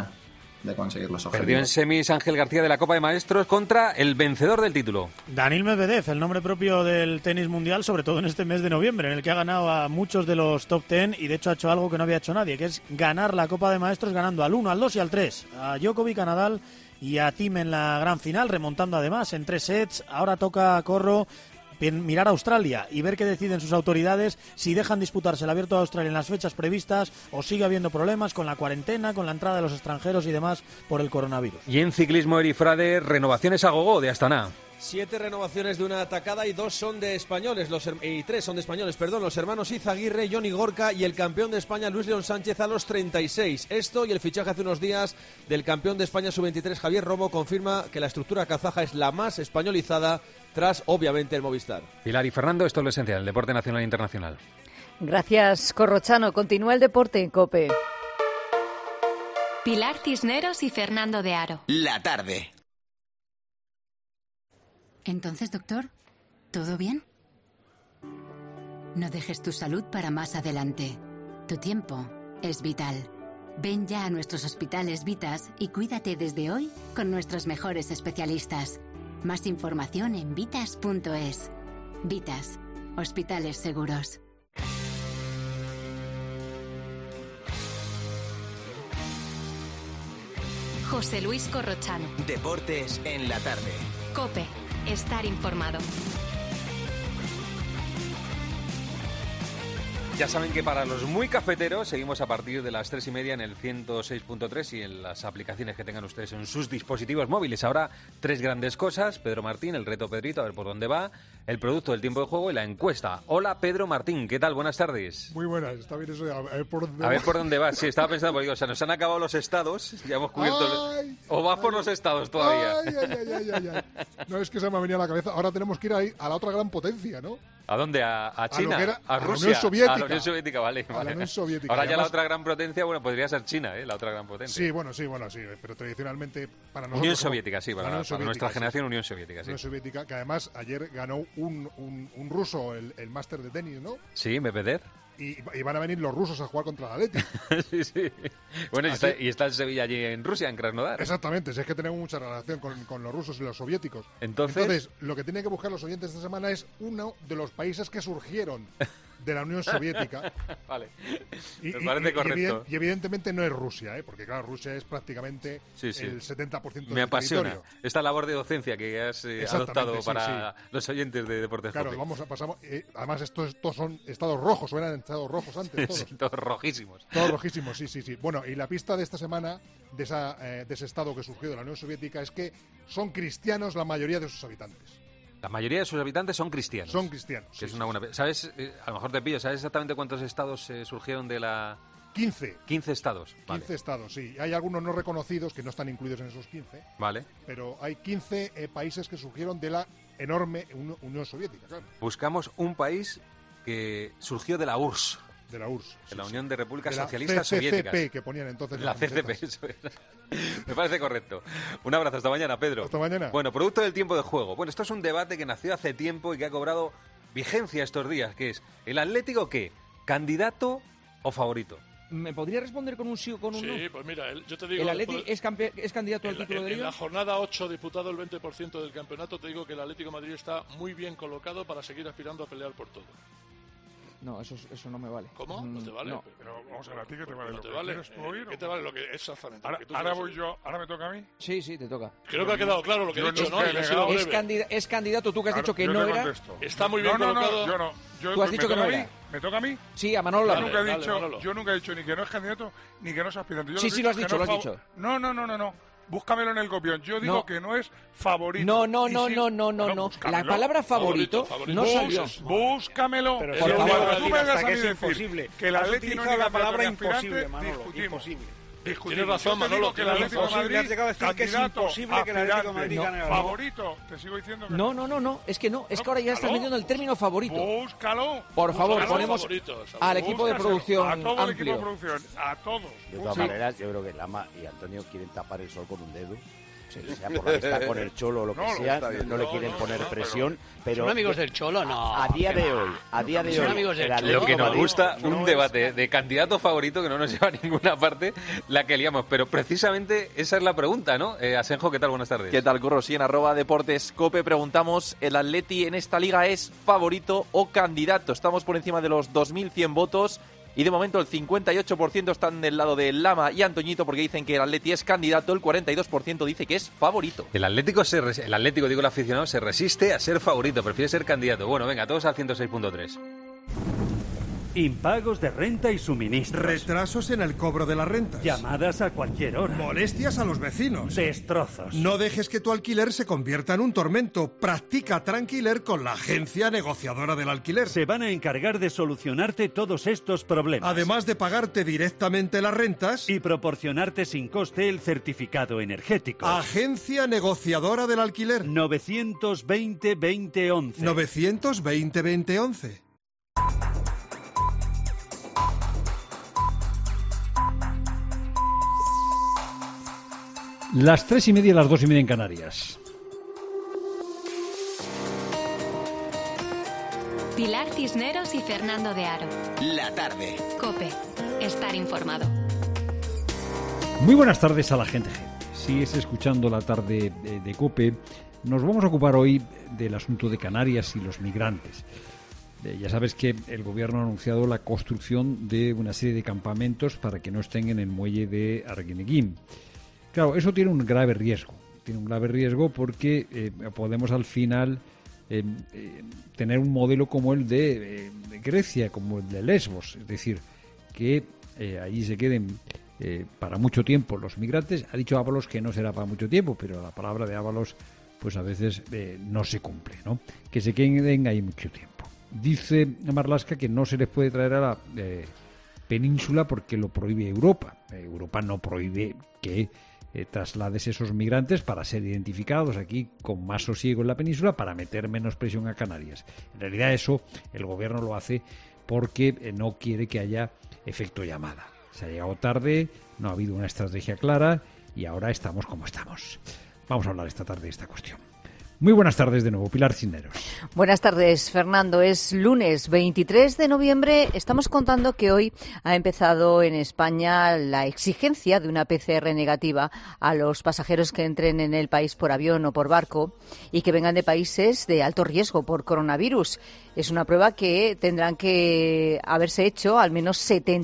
de conseguir los objetivos. Perdió en semis Ángel García de la Copa de Maestros contra el vencedor del título. Daniil Medvedev, el nombre propio del tenis mundial, sobre todo en este mes de noviembre, en el que ha ganado a muchos de los top 10 y de hecho ha hecho algo que no había hecho nadie, que es ganar la Copa de Maestros ganando al 1, al 2 y al 3. A Djokovic, a Nadal y a Thiem en la gran final, remontando además en 3 sets. Ahora toca a Corro mirar a Australia y ver qué deciden sus autoridades, si dejan disputarse el Abierto de Australia en las fechas previstas o sigue habiendo problemas con la cuarentena, con la entrada de los extranjeros y demás por el coronavirus. Y en ciclismo, Eri Frade, renovaciones a gogo de Astana. 7 renovaciones de una atacada y 3 son de españoles, los hermanos Izaguirre, Johnny Gorka y el campeón de España Luis León Sánchez a los 36. Esto y el fichaje hace unos días del campeón de España sub-23 Javier Romo confirma que la estructura kazaja es la más españolizada tras obviamente el Movistar. Pilar y Fernando, esto es lo esencial, el deporte nacional e internacional. Gracias, Corrochano. Continúa el deporte en COPE. Pilar Cisneros y Fernando de Aro. La tarde. Entonces, doctor, ¿todo bien? No dejes tu salud para más adelante. Tu tiempo es vital. Ven ya a nuestros hospitales Vitas y cuídate desde hoy con nuestros mejores especialistas. Más información en vitas.es. Vitas, hospitales seguros. José Luis Corrochano. Deportes en la tarde. COPE. Estar informado. Ya saben que para los muy cafeteros seguimos a partir de las 3:30 en el 106.3 y en las aplicaciones que tengan ustedes en sus dispositivos móviles. Ahora 3 grandes cosas. Pedro Martín, el reto Pedrito, a ver por dónde va, el producto del tiempo de juego y la encuesta. Hola Pedro Martín, ¿qué tal? Buenas tardes. Muy buenas, está bien eso de a ver por dónde va. A ver por dónde va, sí, estaba pensando, porque nos han acabado los estados, ya hemos cubierto... ¿O vas por los estados todavía? Ay. No, es que se me ha venido a la cabeza. Ahora tenemos que ir ahí a la otra gran potencia, ¿no? ¿A dónde? ¿A China? A Rusia. La Unión Soviética. A la Unión Soviética, vale. A la Unión Soviética. Ahora ya la otra gran potencia, bueno, podría ser China, la otra gran potencia. Sí, bueno, pero tradicionalmente para nosotros... Unión Soviética, sí, para nuestra generación Unión Soviética, sí. Unión Soviética, que además ayer ganó un ruso el máster de tenis, ¿no? Sí, Medvedev. Y van a venir los rusos a jugar contra el Athletic. Sí. Bueno, y está el Sevilla allí en Rusia, en Krasnodar. Exactamente, es que tenemos mucha relación con los rusos y los soviéticos. Entonces, lo que tienen que buscar los oyentes esta semana es uno de los países que surgieron de la Unión Soviética. Vale, me parece correcto. Y evidentemente no es Rusia, porque claro, Rusia es prácticamente el 70% del Me apasiona territorio. Esta labor de docencia que has adoptado para los oyentes de Deportes Claro, Cope. pasamos. Además, estos son estados rojos, o eran estados rojos antes todos. Sí, todos rojísimos. Todos rojísimos, sí. Bueno, y la pista de esta semana, de ese estado que surgió de la Unión Soviética, es que son cristianos la mayoría de sus habitantes. La mayoría de sus habitantes son cristianos. Son cristianos. Que es una buena... ¿Sabes? A lo mejor te pillo. ¿Sabes exactamente cuántos estados surgieron de la...? 15. 15 estados. 15 estados, sí. Hay algunos no reconocidos que no están incluidos en esos 15. Vale. Pero hay 15 países que surgieron de la enorme Unión Soviética, claro. Buscamos un país que surgió de la URSS. De la URSS. De la Unión de Repúblicas de la Socialistas CCP, Soviéticas. Que ponían entonces. La CCP, eso es. Me parece correcto. Un abrazo, hasta mañana, Pedro. Hasta mañana. Bueno, producto del tiempo de juego. Bueno, esto es un debate que nació hace tiempo y que ha cobrado vigencia estos días, que es, ¿el Atlético qué? ¿Candidato o favorito? ¿Me podría responder con un sí o con un no? Sí, pues mira, yo te digo... ¿El Atleti es candidato al título de Liga? En la jornada 8, disputado el 20% del campeonato, te digo que el Atlético de Madrid está muy bien colocado para seguir aspirando a pelear por todo. No, eso no me vale. ¿Cómo? ¿No te vale? No. Pero vamos a ver, ¿a ti qué te vale ¿No lo te que vale? quieres tú oír? ¿Qué te vale lo que exactamente? Ahora voy yo, ahora me toca a mí. Sí, te toca. Creo que ha quedado claro lo que he dicho, ¿no? Es candidato, tú que has dicho que no era. Está muy bien colocado. Yo no. Tú has dicho que no era. ¿Me toca a mí? Sí, a Manolo. Yo nunca he dicho ni que no es candidato ni que no es aspirante. Sí, lo has dicho. No. Búscamelo en el copión. Yo digo que no es favorito. No. La palabra favorito no salió. Búscamelo. Por favor, cuando tú me vengas a mí decir que el Atlético no es la palabra imposible, Manolo. Discutimos. Tienes razón, Manolo. Que el Atlético de Madrid, candidato, favorito. Te sigo diciendo que no. Es que no. Es que ahora ya estás metiendo el término favorito. Búscalo. Por favor, ponemos al equipo de producción a todo amplio. el equipo de producción, a todos. De todas maneras, yo creo que Lama y Antonio quieren tapar el sol con un dedo. Sea por está con el Cholo o lo que sea, no le quieren poner presión, pero ¿son amigos del Cholo? No. A día de hoy, son amigos del Cholo. Lo que nos gusta, un debate de candidato favorito que no nos lleva a ninguna parte, la que liamos, pero precisamente esa es la pregunta, ¿no? Asenjo, ¿qué tal? Buenas tardes. ¿Qué tal, Curro? Sí, en @deportescope preguntamos, ¿el Atleti en esta liga es favorito o candidato? Estamos por encima de los 2.100 votos. y de momento el 58% están del lado de Lama y Antoñito porque dicen que el Atleti es candidato, el 42% dice que es favorito. El Atlético, digo el aficionado, se resiste a ser favorito, prefiere ser candidato. Bueno, venga, todos al 106.3. Impagos de renta y suministros. Retrasos en el cobro de las rentas. Llamadas a cualquier hora. Molestias a los vecinos. Destrozos. No dejes que tu alquiler se convierta en un tormento. Practica Tranquiler con la agencia negociadora del alquiler. Se van a encargar de solucionarte todos estos problemas. Además de pagarte directamente las rentas y proporcionarte sin coste el certificado energético. Agencia negociadora del alquiler. 920-2011. 920-2011. Las 3:30, las 2:30 en Canarias. Pilar Cisneros y Fernando de Aro. La tarde. COPE. Estar informado. Muy buenas tardes a la gente. Sigues escuchando la tarde de COPE. Nos vamos a ocupar hoy del asunto de Canarias y los migrantes. Ya sabes que el gobierno ha anunciado la construcción de una serie de campamentos para que no estén en el muelle de Arguineguín. Claro, eso tiene un grave riesgo. Tiene un grave riesgo porque podemos al final tener un modelo como el de Grecia, como el de Lesbos. Es decir, que allí se queden para mucho tiempo los migrantes. Ha dicho Ábalos que no será para mucho tiempo, pero la palabra de Ábalos pues a veces no se cumple, ¿no? Que se queden ahí mucho tiempo. Dice Marlaska que no se les puede traer a la península porque lo prohíbe Europa. Europa no prohíbe que traslades esos migrantes para ser identificados aquí con más sosiego en la península para meter menos presión a Canarias. En realidad eso el gobierno lo hace porque no quiere que haya efecto llamada. Se ha llegado tarde, no ha habido una estrategia clara y ahora estamos como estamos. Vamos a hablar esta tarde de esta cuestión. Muy buenas tardes de nuevo, Pilar Cisneros. Buenas tardes, Fernando. Es lunes 23 de noviembre. Estamos contando que hoy ha empezado en España la exigencia de una PCR negativa a los pasajeros que entren en el país por avión o por barco y que vengan de países de alto riesgo por coronavirus. Es una prueba que tendrán que haberse hecho al menos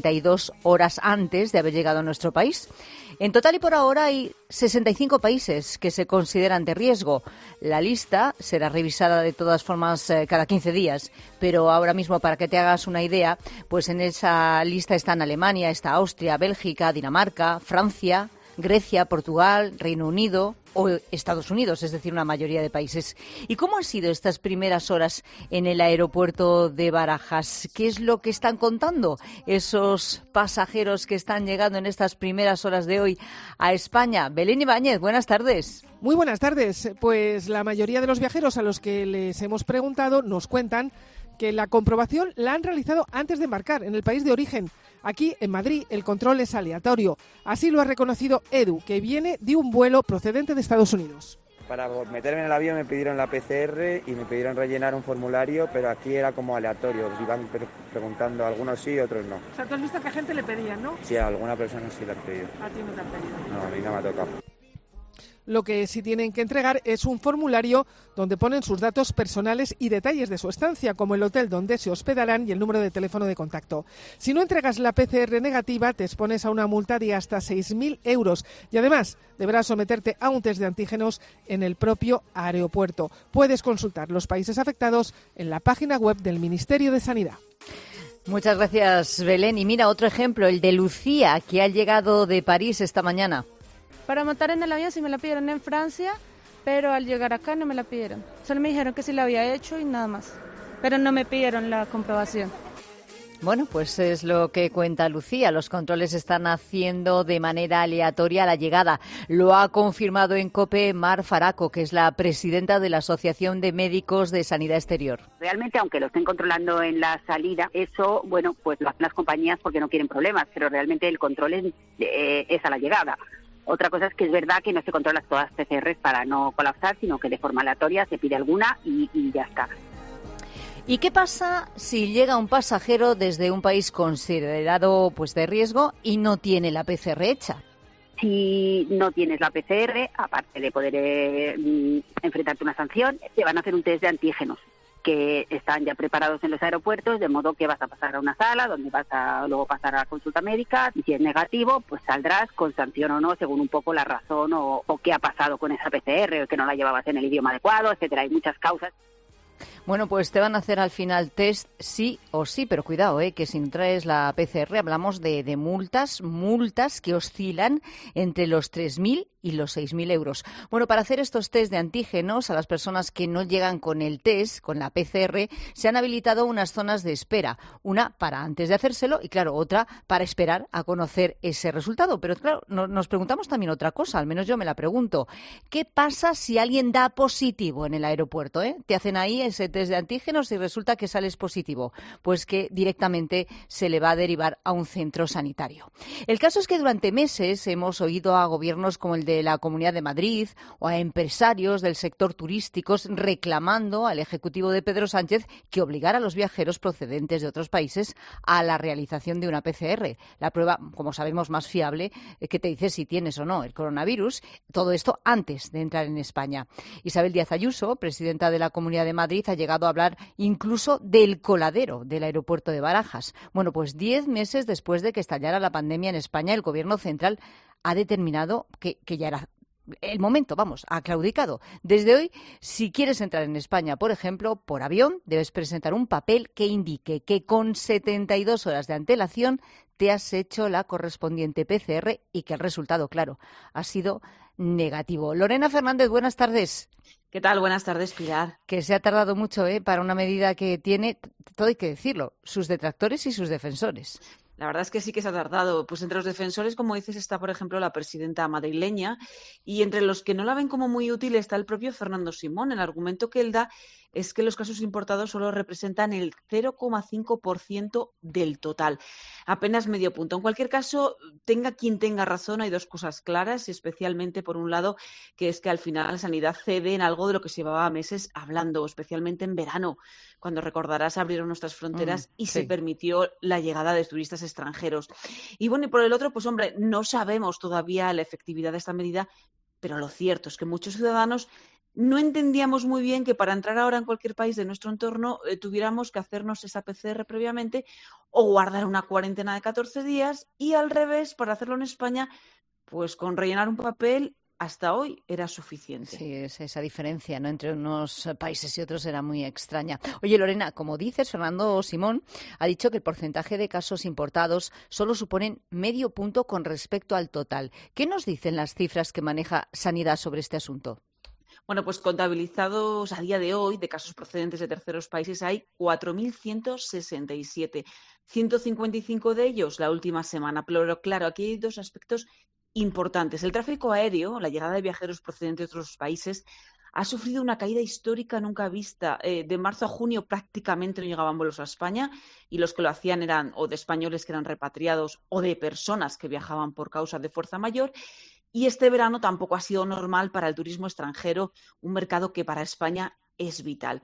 72 horas antes de haber llegado a nuestro país. En total y por ahora hay 65 países que se consideran de riesgo. La lista será revisada de todas formas cada 15 días, pero ahora mismo, para que te hagas una idea, pues en esa lista están Alemania, está Austria, Bélgica, Dinamarca, Francia, Grecia, Portugal, Reino Unido o Estados Unidos, es decir, una mayoría de países. ¿Y cómo han sido estas primeras horas en el aeropuerto de Barajas? ¿Qué es lo que están contando esos pasajeros que están llegando en estas primeras horas de hoy a España? Belén Ibáñez, buenas tardes. Muy buenas tardes. Pues la mayoría de los viajeros a los que les hemos preguntado nos cuentan que la comprobación la han realizado antes de embarcar en el país de origen. Aquí, en Madrid, el control es aleatorio. Así lo ha reconocido Edu, que viene de un vuelo procedente de Estados Unidos. Para meterme en el avión me pidieron la PCR y me pidieron rellenar un formulario, pero aquí era como aleatorio. Iban preguntando, algunos sí, otros no. O sea, tú has visto que a gente le pedían, ¿no? Sí, a alguna persona sí le han pedido. ¿A ti no te han pedido? No, a mí no me ha tocado. Lo que sí tienen que entregar es un formulario donde ponen sus datos personales y detalles de su estancia, como el hotel donde se hospedarán y el número de teléfono de contacto. Si no entregas la PCR negativa, te expones a una multa de hasta 6.000 euros y además deberás someterte a un test de antígenos en el propio aeropuerto. Puedes consultar los países afectados en la página web del Ministerio de Sanidad. Muchas gracias, Belén. Y mira, otro ejemplo, el de Lucía, que ha llegado de París esta mañana. Para montar en el avión sí me la pidieron en Francia, pero al llegar acá no me la pidieron. Solo me dijeron que sí la había hecho y nada más. Pero no me pidieron la comprobación. Bueno, pues es lo que cuenta Lucía. Los controles están haciendo de manera aleatoria la llegada. Lo ha confirmado en COPE Mar Faraco, que es la presidenta de la Asociación de Médicos de Sanidad Exterior. Realmente, aunque lo estén controlando en la salida, eso, bueno, pues lo hacen las compañías porque no quieren problemas, pero realmente el control es a la llegada. Otra cosa es que es verdad que no se controlan todas las PCRs para no colapsar, sino que de forma aleatoria se pide alguna y ya está. ¿Y qué pasa si llega un pasajero desde un país considerado pues de riesgo y no tiene la PCR hecha? Si no tienes la PCR, aparte de poder enfrentarte a una sanción, te van a hacer un test de antígenos. que están ya preparados en los aeropuertos, de modo que vas a pasar a una sala donde vas a luego pasar a la consulta médica, y si es negativo, pues saldrás con sanción o no, según un poco la razón o qué ha pasado con esa PCR, o que no la llevabas en el idioma adecuado, etcétera. Hay muchas causas. Bueno, pues te van a hacer al final test sí o sí, pero cuidado, que si no traes la PCR hablamos de multas que oscilan entre los 3.000 y los 6.000 euros. Bueno, para hacer estos test de antígenos a las personas que no llegan con el test, con la PCR, se han habilitado unas zonas de espera. Una para antes de hacérselo y, claro, otra para esperar a conocer ese resultado. Pero, claro, nos preguntamos también otra cosa, al menos yo me la pregunto. ¿Qué pasa si alguien da positivo en el aeropuerto? Te hacen ahí ese test de antígenos y resulta que sales positivo. Pues que directamente se le va a derivar a un centro sanitario. El caso es que durante meses hemos oído a gobiernos como el de la Comunidad de Madrid o a empresarios del sector turístico reclamando al Ejecutivo de Pedro Sánchez que obligara a los viajeros procedentes de otros países a la realización de una PCR, la prueba, como sabemos, más fiable que te dice si tienes o no el coronavirus, todo esto antes de entrar en España. Isabel Díaz Ayuso, presidenta de la Comunidad de Madrid, ha llegado a hablar incluso del coladero del aeropuerto de Barajas. Bueno, pues 10 meses después de que estallara la pandemia en España, el Gobierno central ha determinado que ya era el momento, ha claudicado. Desde hoy, si quieres entrar en España, por ejemplo, por avión, debes presentar un papel que indique que con 72 horas de antelación te has hecho la correspondiente PCR y que el resultado, claro, ha sido negativo. Lorena Fernández, buenas tardes. ¿Qué tal? Buenas tardes, Pilar. Que se ha tardado mucho para una medida que tiene, todo hay que decirlo, sus detractores y sus defensores. La verdad es que sí que se ha tardado. Pues entre los defensores, como dices, está, por ejemplo, la presidenta madrileña, y entre los que no la ven como muy útil está el propio Fernando Simón. El argumento que él da es que los casos importados solo representan el 0,5% del total, apenas medio punto. En cualquier caso, tenga quien tenga razón, hay dos cosas claras, especialmente por un lado, que es que al final la sanidad cede en algo de lo que se llevaba meses hablando, especialmente en verano, cuando recordarás abrieron nuestras fronteras y se permitió la llegada de turistas extranjeros. Y bueno, y por el otro, pues hombre, no sabemos todavía la efectividad de esta medida, pero lo cierto es que muchos ciudadanos no entendíamos muy bien que para entrar ahora en cualquier país de nuestro entorno tuviéramos que hacernos esa PCR previamente o guardar una cuarentena de 14 días y al revés, para hacerlo en España, pues con rellenar un papel hasta hoy era suficiente. Sí, esa diferencia, ¿no?, entre unos países y otros era muy extraña. Oye, Lorena, como dices, Fernando Simón ha dicho que el porcentaje de casos importados solo suponen medio punto con respecto al total. ¿Qué nos dicen las cifras que maneja Sanidad sobre este asunto? Bueno, pues contabilizados a día de hoy de casos procedentes de terceros países hay 4.167, 155 de ellos la última semana. Pero claro, aquí hay dos aspectos importantes. El tráfico aéreo, la llegada de viajeros procedentes de otros países, ha sufrido una caída histórica nunca vista. De marzo a junio prácticamente no llegaban vuelos a España y los que lo hacían eran o de españoles que eran repatriados o de personas que viajaban por causa de fuerza mayor. Y este verano tampoco ha sido normal para el turismo extranjero, un mercado que para España es vital.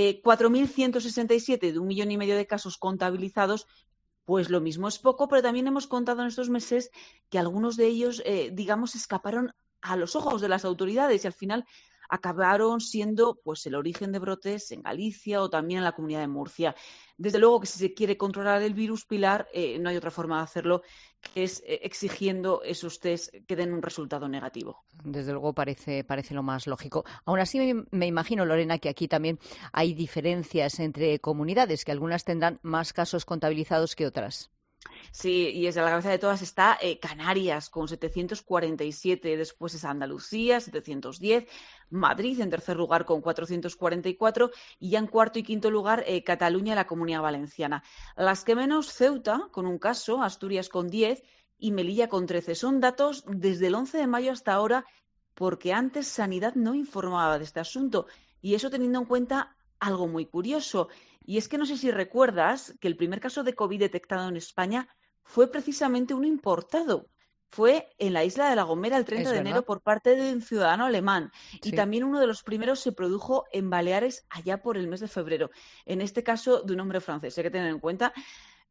4.167 de 1,5 millones de casos contabilizados, pues lo mismo es poco, pero también hemos contado en estos meses que algunos de ellos, escaparon a los ojos de las autoridades y al final acabaron siendo pues el origen de brotes en Galicia o también en la Comunidad de Murcia. Desde luego que si se quiere controlar el virus, Pilar, no hay otra forma de hacerlo que es exigiendo esos test que den un resultado negativo. Desde luego parece lo más lógico. Aún así me imagino, Lorena, que aquí también hay diferencias entre comunidades, que algunas tendrán más casos contabilizados que otras. Sí, y desde la cabeza de todas está Canarias con 747, después es Andalucía, 710, Madrid en tercer lugar con 444 y ya en cuarto y quinto lugar Cataluña y la Comunidad Valenciana. Las que menos, Ceuta con un caso, Asturias con 10 y Melilla con 13. Son datos desde el 11 de mayo hasta ahora porque antes Sanidad no informaba de este asunto y eso teniendo en cuenta algo muy curioso. Y es que no sé si recuerdas que el primer caso de COVID detectado en España fue precisamente uno importado. Fue en la isla de La Gomera el 30 de enero por parte de un ciudadano alemán. Sí. Y también uno de los primeros se produjo en Baleares allá por el mes de febrero. En este caso de un hombre francés. Hay que tener en cuenta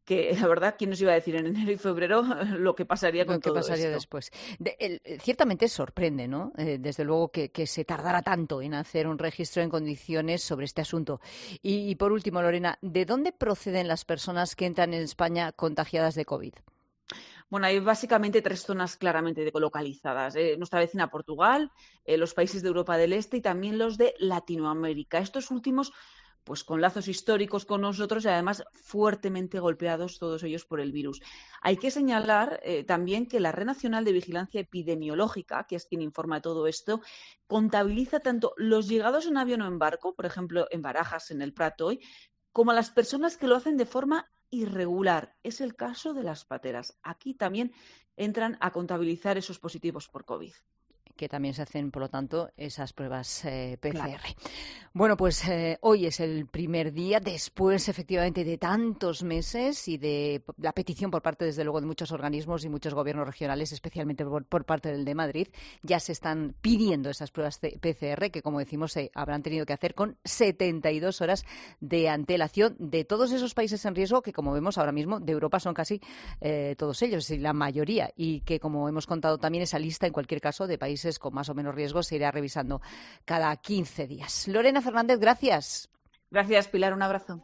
que la verdad, ¿quién nos iba a decir en enero y febrero lo que pasaría con todo esto? Después. Ciertamente sorprende, ¿no? Desde luego que se tardara tanto en hacer un registro en condiciones sobre este asunto. Y por último, Lorena, ¿de dónde proceden las personas que entran en España contagiadas de COVID? Bueno, hay básicamente 3 zonas claramente localizadas. Nuestra vecina Portugal, los países de Europa del Este y también los de Latinoamérica. Estos últimos, pues con lazos históricos con nosotros y además fuertemente golpeados todos ellos por el virus. Hay que señalar también que la Red Nacional de Vigilancia Epidemiológica, que es quien informa de todo esto, contabiliza tanto los llegados en avión o en barco, por ejemplo en Barajas, en el Prat hoy, como a las personas que lo hacen de forma irregular. Es el caso de las pateras. Aquí también entran a contabilizar esos positivos por COVID. Que también se hacen, por lo tanto, esas pruebas PCR. Claro. Bueno, pues hoy es el primer día, después, efectivamente, de tantos meses y de la petición por parte, desde luego, de muchos organismos y muchos gobiernos regionales, especialmente por parte del de Madrid, ya se están pidiendo esas pruebas PCR que, como decimos, se habrán tenido que hacer con 72 horas de antelación de todos esos países en riesgo que, como vemos ahora mismo, de Europa son casi todos ellos, y la mayoría, y que, como hemos contado también, esa lista, en cualquier caso, de países con más o menos riesgo se irá revisando cada 15 días. Lorena Fernández, gracias. Gracias, Pilar, un abrazo.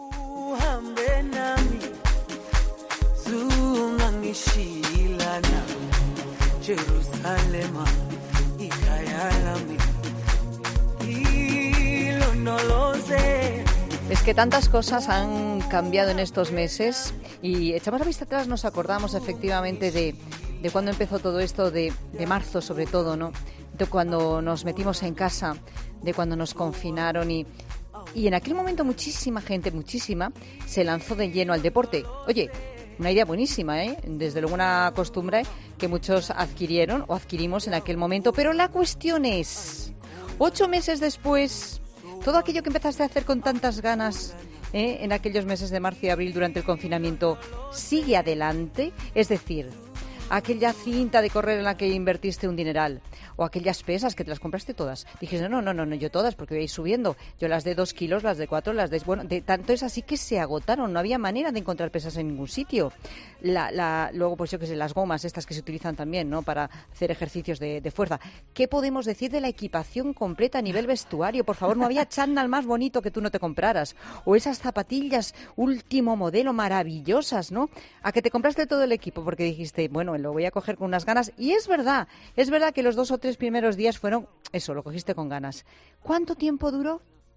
Es que tantas cosas han cambiado en estos meses y echamos la vista atrás, nos acordamos efectivamente de cuando empezó todo esto, de marzo sobre todo, ¿no? De cuando nos metimos en casa, de cuando nos confinaron y en aquel momento muchísima gente, se lanzó de lleno al deporte. Oye, una idea buenísima, ¿eh? Desde luego una costumbre que muchos adquirieron o adquirimos en aquel momento, pero la cuestión es, 8 meses después, todo aquello que empezaste a hacer con tantas ganas en aquellos meses de marzo y abril durante el confinamiento, ¿sigue adelante? Es decir, aquella cinta de correr en la que invertiste un dineral, o aquellas pesas que te las compraste todas. Dijiste, no, yo todas, porque voy a ir subiendo. Yo las de 2 kilos, las de 4, las de... Bueno, de tanto es así que se agotaron, no había manera de encontrar pesas en ningún sitio. Luego, pues yo qué sé, las gomas estas que se utilizan también, ¿no?, para hacer ejercicios de fuerza. ¿Qué podemos decir de la equipación completa a nivel vestuario? Por favor, no había chándal más bonito que tú no te compraras. O esas zapatillas último modelo maravillosas, ¿no? A que te compraste todo el equipo porque dijiste, bueno, lo voy a coger con unas ganas. Y es verdad que los 2 o 3 primeros días fueron, eso, lo cogiste con ganas. ¿Cuánto tiempo duró?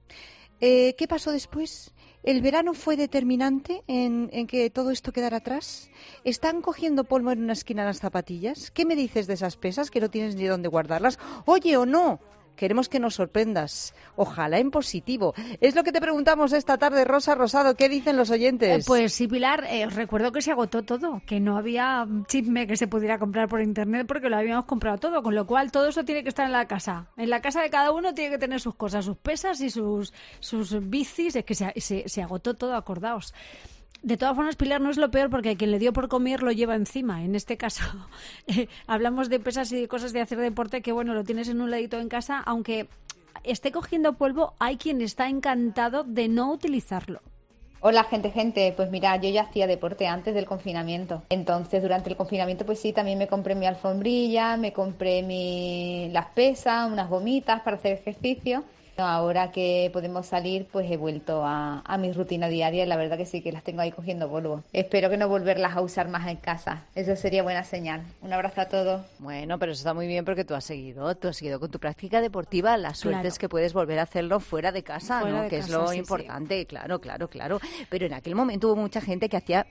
¿Qué pasó después? ¿El verano fue determinante en que todo esto quedara atrás? ¿Están cogiendo polvo en una esquina las zapatillas? ¿Qué me dices de esas pesas que no tienes ni dónde guardarlas? Oye, o no. Queremos que nos sorprendas. Ojalá en positivo. Es lo que te preguntamos esta tarde, Rosa Rosado. ¿Qué dicen los oyentes? Pues sí, Pilar, os recuerdo que se agotó todo, que no había chisme que se pudiera comprar por internet porque lo habíamos comprado todo, con lo cual todo eso tiene que estar en la casa. En la casa de cada uno tiene que tener sus cosas, sus pesas y sus bicis. Es que se agotó todo, acordaos. De todas formas, Pilar, no es lo peor porque quien le dio por comer lo lleva encima. En este caso, hablamos de pesas y de cosas de hacer deporte que, bueno, lo tienes en un ladito en casa. Aunque esté cogiendo polvo, hay quien está encantado de no utilizarlo. Hola, gente. Pues mira, yo ya hacía deporte antes del confinamiento. Entonces, durante el confinamiento, pues sí, también me compré mi alfombrilla, me compré las pesas, unas gomitas para hacer ejercicio. Ahora que podemos salir, pues he vuelto a mi rutina diaria y la verdad que sí, que las tengo ahí cogiendo polvo. Espero que no volverlas a usar más en casa. Eso sería buena señal. Un abrazo a todos. Bueno, pero eso está muy bien porque tú has seguido con tu práctica deportiva. La suerte es que puedes volver a hacerlo fuera de casa, ¿no? Que es lo importante. Sí. Claro. Pero en aquel momento hubo mucha gente que hacía,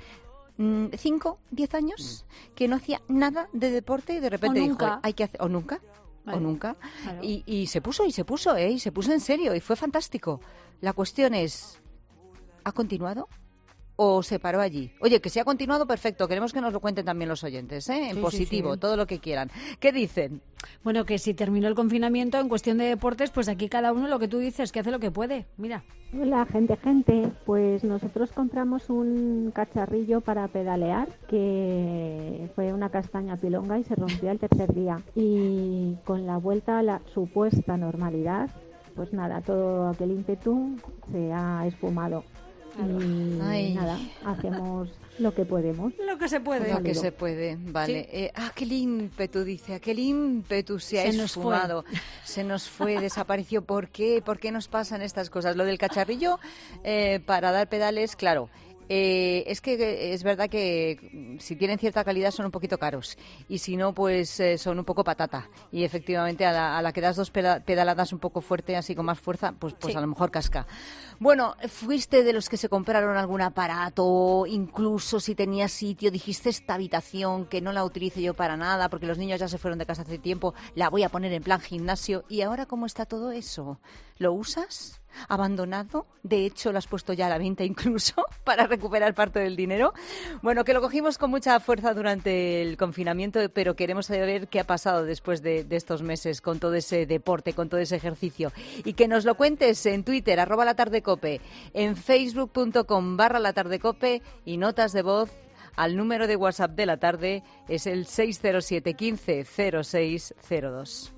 5, 10 años que no hacía nada de deporte y de repente dijo, hay que hacer, o nunca. Vale. O nunca. Claro. Y se puso en serio y fue fantástico. La cuestión es, ¿ha continuado o se paró allí? Oye, que si ha continuado, perfecto. Queremos que nos lo cuenten también los oyentes, ¿eh? En positivo, sí. Todo lo que quieran. ¿Qué dicen? Bueno, que si terminó el confinamiento, en cuestión de deportes, pues aquí cada uno lo que tú dices, que hace lo que puede. Mira. Hola, gente. Pues nosotros compramos un cacharrillo para pedalear, que fue una castaña pilonga y se rompió el tercer día. Y con la vuelta a la supuesta normalidad, pues nada, todo aquel ímpetu se ha esfumado. Y nada, hacemos lo que podemos. Lo que se puede. Lo que se puede, vale. Sí. Aquel ímpetu, dice, aquel ímpetu se ha esfumado. Se nos fue, desapareció. ¿Por qué? ¿Por qué nos pasan estas cosas? Lo del cacharrillo para dar pedales, claro. Es que es verdad que si tienen cierta calidad son un poquito caros y si no pues son un poco patata y efectivamente a la que das dos pedaladas un poco fuerte, así con más fuerza, pues sí, a lo mejor casca. Bueno, ¿fuiste de los que se compraron algún aparato? Incluso si tenías sitio, dijiste esta habitación que no la utilice yo para nada porque los niños ya se fueron de casa hace tiempo, la voy a poner en plan gimnasio. ¿Y ahora cómo está todo eso? ¿Lo usas? ¿Abandonado? De hecho, lo has puesto ya a la venta incluso para recuperar parte del dinero. Bueno, que lo cogimos con mucha fuerza durante el confinamiento, pero queremos saber qué ha pasado después de estos meses con todo ese deporte, con todo ese ejercicio. Y que nos lo cuentes en Twitter, @latardecope, en facebook.com/latardecope y notas de voz al número de WhatsApp de la tarde, es el 607 15 0602.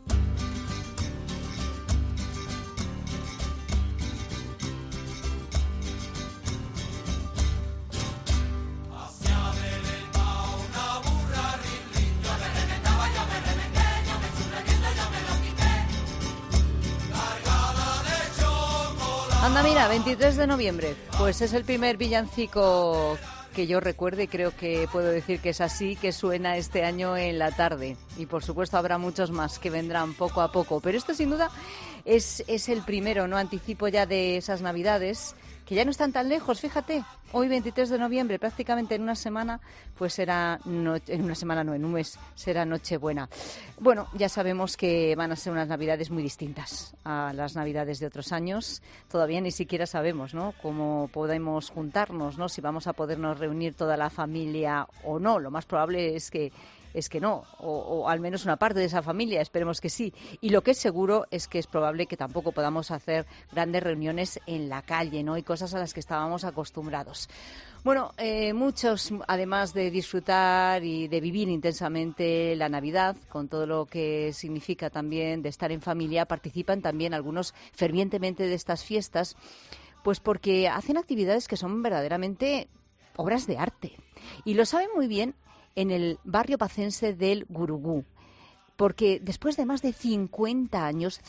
Anda, mira, 23 de noviembre, pues es el primer villancico que yo recuerde y creo que puedo decir que es así, que suena este año en la tarde. Y por supuesto habrá muchos más que vendrán poco a poco. Pero esto sin duda es el primero, ¿no? Anticipo ya de esas Navidades, que ya no están tan lejos, fíjate. Hoy 23 de noviembre, prácticamente en una semana, pues será, en una semana no, en un mes, será Nochebuena. Bueno, ya sabemos que van a ser unas Navidades muy distintas a las Navidades de otros años. Todavía ni siquiera sabemos, ¿no?, cómo podemos juntarnos, ¿no?, si vamos a podernos reunir toda la familia o no. Lo más probable es que no, o al menos una parte de esa familia, esperemos que sí. Y lo que es seguro es que es probable que tampoco podamos hacer grandes reuniones en la calle, ¿no?, y cosas a las que estábamos acostumbrados. Bueno, muchos, además de disfrutar y de vivir intensamente la Navidad, con todo lo que significa también de estar en familia, participan también algunos fervientemente de estas fiestas, pues porque hacen actividades que son verdaderamente obras de arte. Y lo saben muy bien en el barrio pacense del Gurugú, porque después de más de 50 años,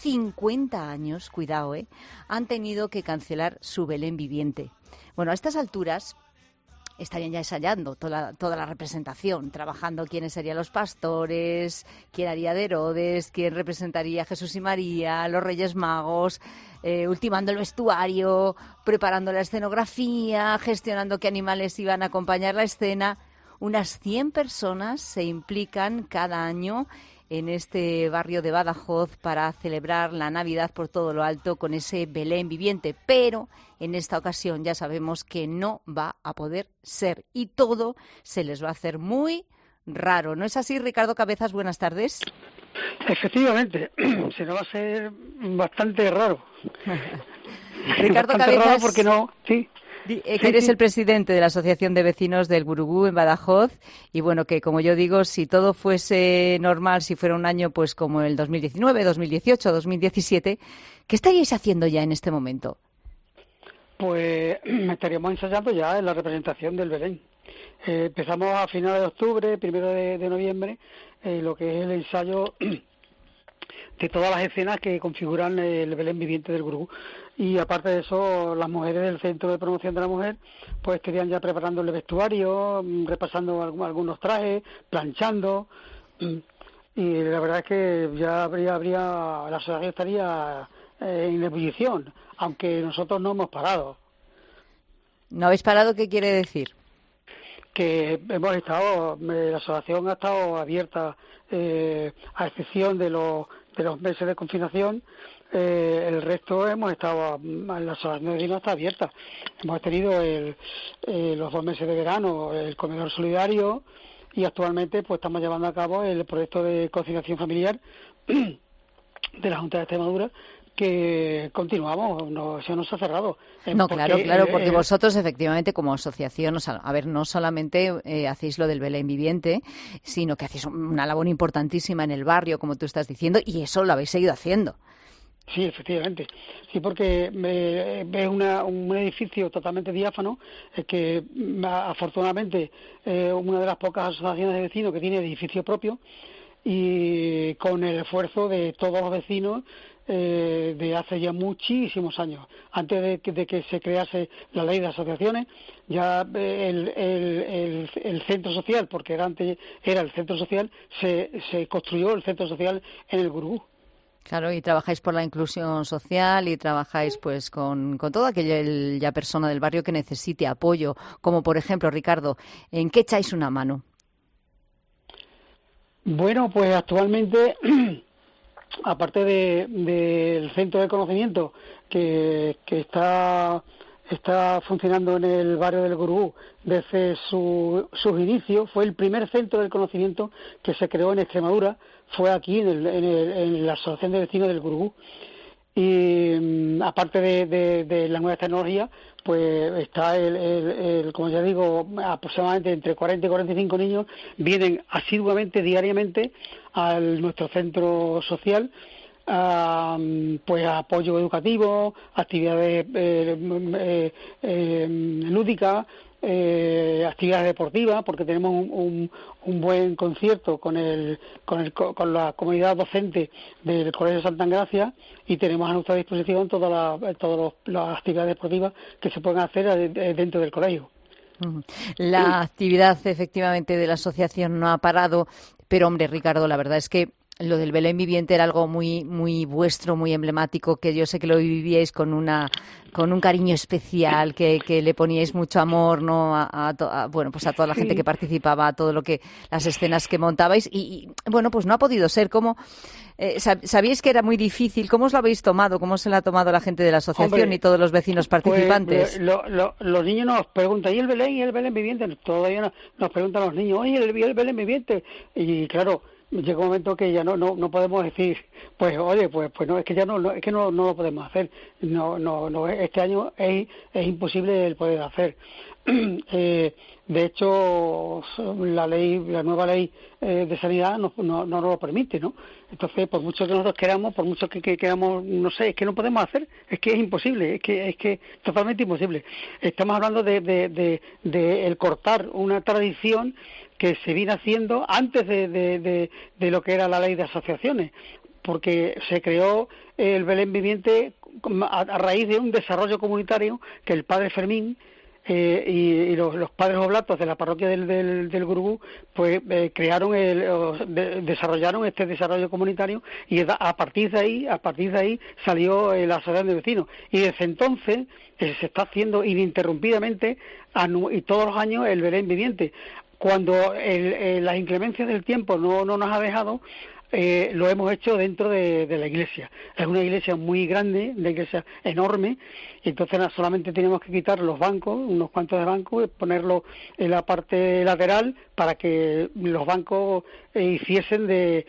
cuidado, han tenido que cancelar su Belén viviente. Bueno, a estas alturas estarían ya ensayando toda la representación, trabajando quiénes serían los pastores, quién haría de Herodes, quién representaría a Jesús y María, los Reyes Magos, ultimando el vestuario, preparando la escenografía, gestionando qué animales iban a acompañar la escena. Unas 100 personas se implican cada año en este barrio de Badajoz para celebrar la Navidad por todo lo alto con ese Belén viviente. Pero en esta ocasión ya sabemos que no va a poder ser y todo se les va a hacer muy raro. ¿No es así, Ricardo Cabezas? Buenas tardes. Efectivamente, se nos va a ser bastante raro. Ricardo bastante Cabezas, raro porque no, sí. Que eres el presidente de la Asociación de Vecinos del Gurugú en Badajoz y bueno, que como yo digo, si todo fuese normal, si fuera un año pues como el 2019, 2018, 2017, ¿qué estaríais haciendo ya en este momento? Pues estaríamos ensayando ya en la representación del Belén. Empezamos a finales de octubre, 1 de noviembre, lo que es el ensayo de todas las escenas que configuran el Belén viviente del Gurugú. Y aparte de eso, las mujeres del Centro de Promoción de la Mujer pues estarían ya preparando el vestuario, repasando algunos trajes, planchando, y la verdad es que ya la asociación estaría en ebullición, aunque nosotros no hemos parado. ¿No habéis parado? ¿Qué quiere decir? Que hemos estado, la asociación ha estado abierta, a excepción de los meses de confinación. El resto hemos estado, la asociación de vecinos está abierta. Hemos tenido los 2 meses de verano el comedor solidario y actualmente pues estamos llevando a cabo el proyecto de conciliación familiar de la Junta de Extremadura, que continuamos, eso no se ha cerrado. No, claro, porque vosotros efectivamente como asociación, no solamente hacéis lo del Belén viviente, sino que hacéis una labor importantísima en el barrio, como tú estás diciendo, y eso lo habéis seguido haciendo. Sí, efectivamente. Sí, porque es un edificio totalmente diáfano, que afortunadamente una de las pocas asociaciones de vecinos que tiene edificio propio, y con el esfuerzo de todos los vecinos de hace ya muchísimos años. Antes de que se crease la ley de asociaciones, ya el centro social, porque antes era el centro social, se construyó el centro social en el Gurugú. Claro, y trabajáis por la inclusión social y trabajáis pues con toda aquella persona del barrio que necesite apoyo, como por ejemplo, Ricardo, ¿en qué echáis una mano? Bueno, pues actualmente, aparte del centro de conocimiento que está funcionando en el barrio del Gurugú desde sus inicios, fue el primer centro de conocimiento que se creó en Extremadura, fue aquí en la Asociación de Vecinos del Gurugú. Y aparte de las nuevas tecnologías, pues está como ya digo, aproximadamente entre 40 y 45 niños vienen asiduamente, diariamente, a nuestro centro social, pues apoyo educativo, actividades lúdicas, actividades deportivas, porque tenemos un buen concierto con la comunidad docente del Colegio Santa Engracia, y tenemos a nuestra disposición todas las actividades deportivas que se pueden hacer dentro del colegio. La actividad efectivamente de la asociación no ha parado, pero hombre, Ricardo, la verdad es que lo del Belén viviente era algo muy muy vuestro, muy emblemático, que yo sé que lo vivíais con un cariño especial, que le poníais mucho amor, ¿no? Bueno, pues a toda la gente que participaba, a todo las escenas que montabais, y bueno, pues no ha podido ser. ¿Cómo sabíais que era muy difícil? ¿Cómo os lo habéis tomado? ¿Cómo se lo ha tomado la gente de la asociación? Hombre, y todos los vecinos participantes? Pues, los niños nos preguntan, ¿y el Belén viviente? Todavía nos preguntan los niños, oye, ¿y el Belén viviente? Y claro, llega un momento que ya no podemos decir, pues oye, pues no, es que ya no lo podemos hacer. No, este año es imposible el poder hacer. De hecho, la nueva ley de sanidad no nos lo permite, ¿no? Entonces, por mucho que nosotros queramos, por mucho que queramos, no sé, es que no podemos hacer, es que es imposible, es que totalmente imposible. Estamos hablando de el cortar una tradición que se viene haciendo antes de lo que era la ley de asociaciones, porque se creó el Belén viviente a raíz de un desarrollo comunitario que el padre Fermín y los padres oblatos de la parroquia del Gurugú pues desarrollaron este desarrollo comunitario, y a partir de ahí salió la asociación de vecinos, y desde entonces se está haciendo ininterrumpidamente y todos los años el Belén viviente. Cuando las inclemencias del tiempo no nos ha dejado, lo hemos hecho dentro de la iglesia. Es una iglesia muy grande, una iglesia enorme, y entonces solamente tenemos que quitar los bancos, unos cuantos de bancos, y ponerlo en la parte lateral para que los bancos hiciesen de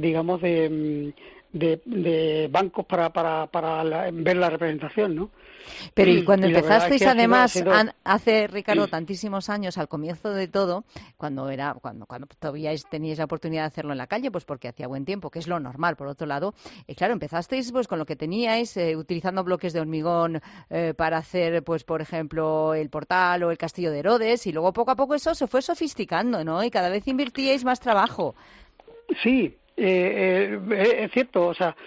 bancos para ver la representación, ¿no? Pero y cuando empezasteis, además, hace, Ricardo, tantísimos años, al comienzo de todo, cuando todavía teníais la oportunidad de hacerlo en la calle, pues porque hacía buen tiempo, que es lo normal, por otro lado, claro, empezasteis pues con lo que teníais, utilizando bloques de hormigón para hacer, pues por ejemplo, el portal o el castillo de Herodes, y luego poco a poco eso se fue sofisticando, ¿no? Y cada vez invertíais más trabajo. Sí. Es cierto, o sea,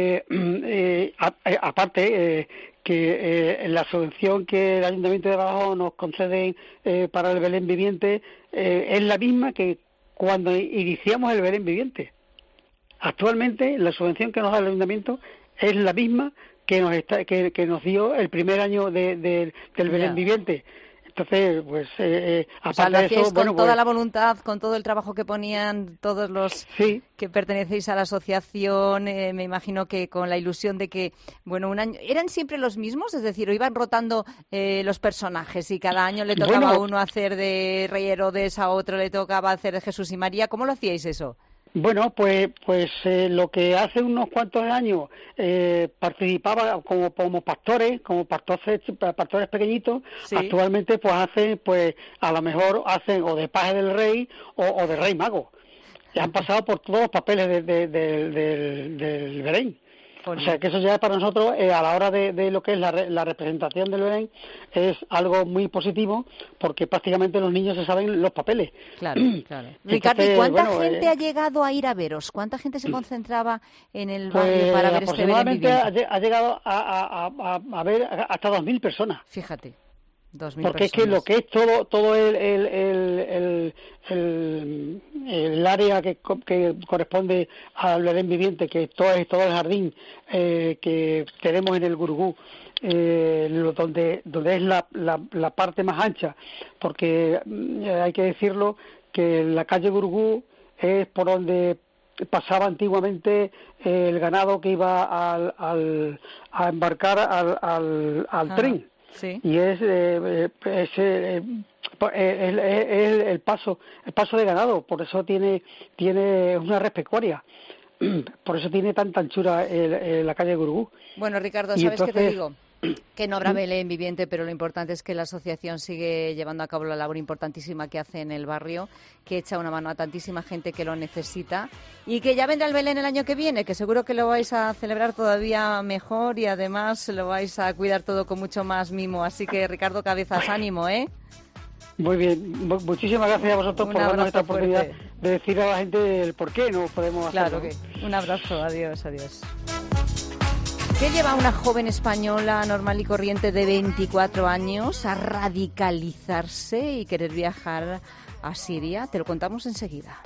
aparte que la subvención que el Ayuntamiento de Badajoz nos concede para el Belén viviente es la misma que cuando iniciamos el Belén viviente. Actualmente la subvención que nos da el Ayuntamiento es la misma que nos dio el primer año del Belén viviente. Entonces, pues, aparte de eso, con toda la voluntad, con todo el trabajo que ponían todos los que pertenecéis a la asociación, me imagino que con la ilusión de que, bueno, un año, ¿eran siempre los mismos? Es decir, ¿o iban rotando los personajes y cada año le tocaba a uno hacer de Rey Herodes, a otro le tocaba hacer de Jesús y María? ¿Cómo lo hacíais eso? Bueno, pues lo que hace unos cuantos años participaba como pastores pequeñitos, sí. Actualmente pues hacen, pues a lo mejor hacen o de paje del rey o de rey mago. Ya han pasado por todos los papeles del Belén. O sea, que eso ya para nosotros, a la hora de lo que es la representación del Belén, es algo muy positivo, porque prácticamente los niños se saben los papeles. Claro, claro. Ricardo, ¿y cuánta gente ha llegado a ir a veros? ¿Cuánta gente se concentraba en el barrio para ver este Belén viviente? Ha llegado a ver hasta 2.000 personas. Fíjate. 2.000 porque personas. Es que lo que es todo el área que corresponde al Belén viviente, que todo el jardín que tenemos en el Gurugú, donde es la parte más ancha, porque hay que decirlo que la calle Gurugú es por donde pasaba antiguamente el ganado que iba a embarcar al tren. Sí. Y es el paso de ganado, por eso tiene una red pecuaria, por eso tiene tanta anchura la calle Gurugú. Bueno, Ricardo, ¿sabes qué te digo? Que no habrá Belén viviente, pero lo importante es que la asociación sigue llevando a cabo la labor importantísima que hace en el barrio, que echa una mano a tantísima gente que lo necesita y que ya vendrá el Belén el año que viene, que seguro que lo vais a celebrar todavía mejor y además lo vais a cuidar todo con mucho más mimo. Así que, Ricardo Cabezas, ánimo, ¿eh? Muy bien, muchísimas gracias a vosotros por darnos esta oportunidad de decir a la gente el por qué no podemos hacerlo. Claro que un abrazo, adiós, adiós. ¿Qué lleva a una joven española normal y corriente de 24 años a radicalizarse y querer viajar a Siria? Te lo contamos enseguida.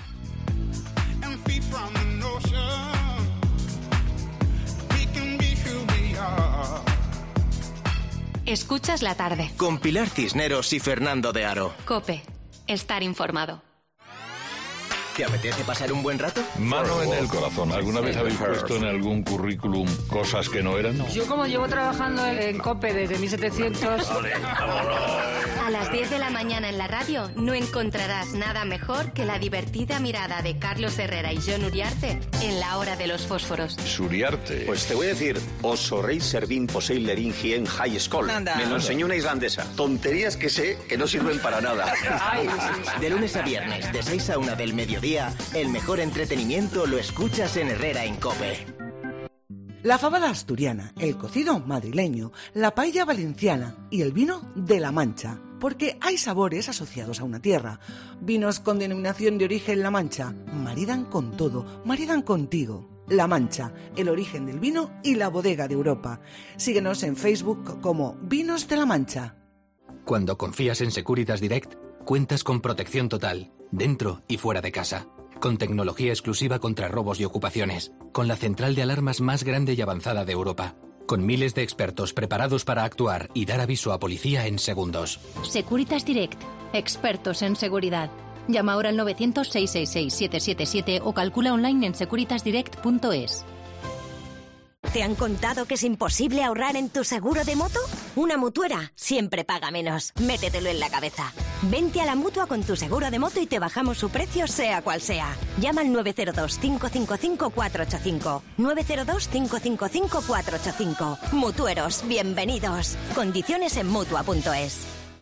Escuchas la tarde. Con Pilar Cisneros y Fernando de Aro. COPE. Estar informado. ¿Te apetece pasar un buen rato? Mano en el corazón. ¿Alguna vez habéis puesto en algún currículum cosas que no eran? Yo como llevo trabajando en COPE desde 1700... A las 10 de la mañana en la radio no encontrarás nada mejor que la divertida mirada de Carlos Herrera y Jon Uriarte en la hora de los fósforos. Suriarte. Pues te voy a decir, oso rei servin poseilerin hien high school. Anda. Me lo enseñó una islandesa. Tonterías que sé que no sirven para nada. De lunes a viernes, de 6 a 1 del mediodía, el mejor entretenimiento lo escuchas en Herrera en COPE. La fabada asturiana, el cocido madrileño, la paella valenciana y el vino de La Mancha. Porque hay sabores asociados a una tierra. Vinos con denominación de origen La Mancha maridan con todo, maridan contigo. La Mancha, el origen del vino y la bodega de Europa. Síguenos en Facebook como Vinos de La Mancha. Cuando confías en Securitas Direct, cuentas con protección total, dentro y fuera de casa. Con tecnología exclusiva contra robos y ocupaciones. Con la central de alarmas más grande y avanzada de Europa. Con miles de expertos preparados para actuar y dar aviso a policía en segundos. Securitas Direct. Expertos en seguridad. Llama ahora al 900-666-777 o calcula online en securitasdirect.es. ¿Te han contado que es imposible ahorrar en tu seguro de moto? Una mutuera siempre paga menos. Métetelo en la cabeza. Vente a la Mutua con tu seguro de moto y te bajamos su precio sea cual sea. Llama al 902-555-485. 902-555-485. Mutueros, bienvenidos. Condiciones en Mutua.es.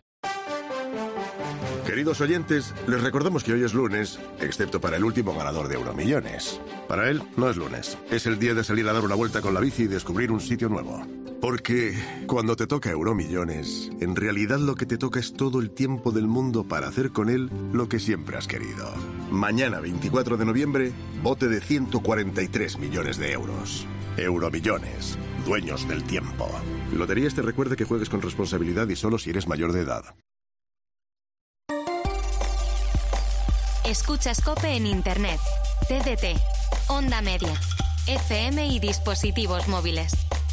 Queridos oyentes, les recordamos que hoy es lunes, excepto para el último ganador de Euromillones. Para él no es lunes, es el día de salir a dar una vuelta con la bici y descubrir un sitio nuevo. Porque cuando te toca Euromillones, en realidad lo que te toca es todo el tiempo del mundo para hacer con él lo que siempre has querido. Mañana, 24 de noviembre, bote de 143 millones de euros. Euromillones, dueños del tiempo. Loterías te recuerda que juegues con responsabilidad y solo si eres mayor de edad. Escuchas COPE en Internet, TDT, Onda Media, FM y dispositivos móviles.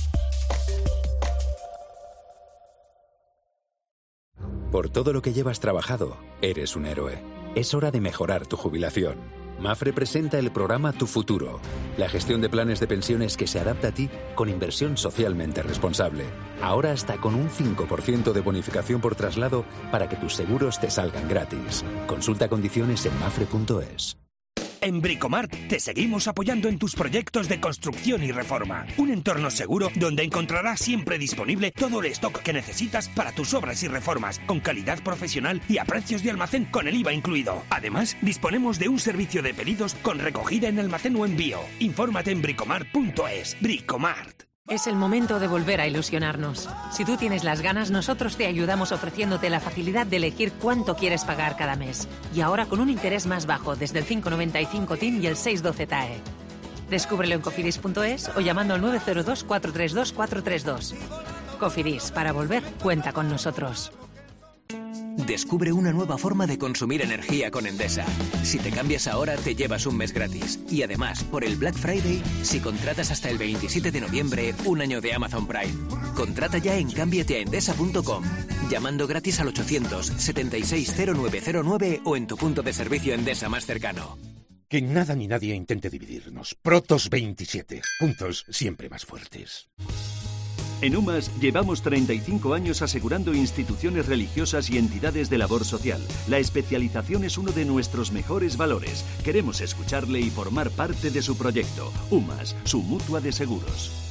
Por todo lo que llevas trabajado, eres un héroe. Es hora de mejorar tu jubilación. Mafre presenta el programa Tu Futuro, la gestión de planes de pensiones que se adapta a ti con inversión socialmente responsable. Ahora hasta con un 5% de bonificación por traslado para que tus seguros te salgan gratis. Consulta condiciones en mafre.es. En Bricomart te seguimos apoyando en tus proyectos de construcción y reforma. Un entorno seguro donde encontrarás siempre disponible todo el stock que necesitas para tus obras y reformas, con calidad profesional y a precios de almacén con el IVA incluido. Además, disponemos de un servicio de pedidos con recogida en almacén o envío. Infórmate en bricomart.es. Bricomart. Es el momento de volver a ilusionarnos. Si tú tienes las ganas, nosotros te ayudamos ofreciéndote la facilidad de elegir cuánto quieres pagar cada mes. Y ahora con un interés más bajo, desde el 5,95 TIN y el 6,12 TAE. Descúbrelo en cofidis.es o llamando al 902 432 432. Cofidis, para volver, cuenta con nosotros. Descubre una nueva forma de consumir energía con Endesa. Si te cambias ahora, te llevas un mes gratis. Y además, por el Black Friday, si contratas hasta el 27 de noviembre, un año de Amazon Prime. Contrata ya en cambiateaendesa.com, llamando gratis al 800-760909 o en tu punto de servicio Endesa más cercano. Que nada ni nadie intente dividirnos. Protos 27. Juntos, siempre más fuertes. En UMAS llevamos 35 años asegurando instituciones religiosas y entidades de labor social. La especialización es uno de nuestros mejores valores. Queremos escucharle y formar parte de su proyecto. UMAS, su mutua de seguros.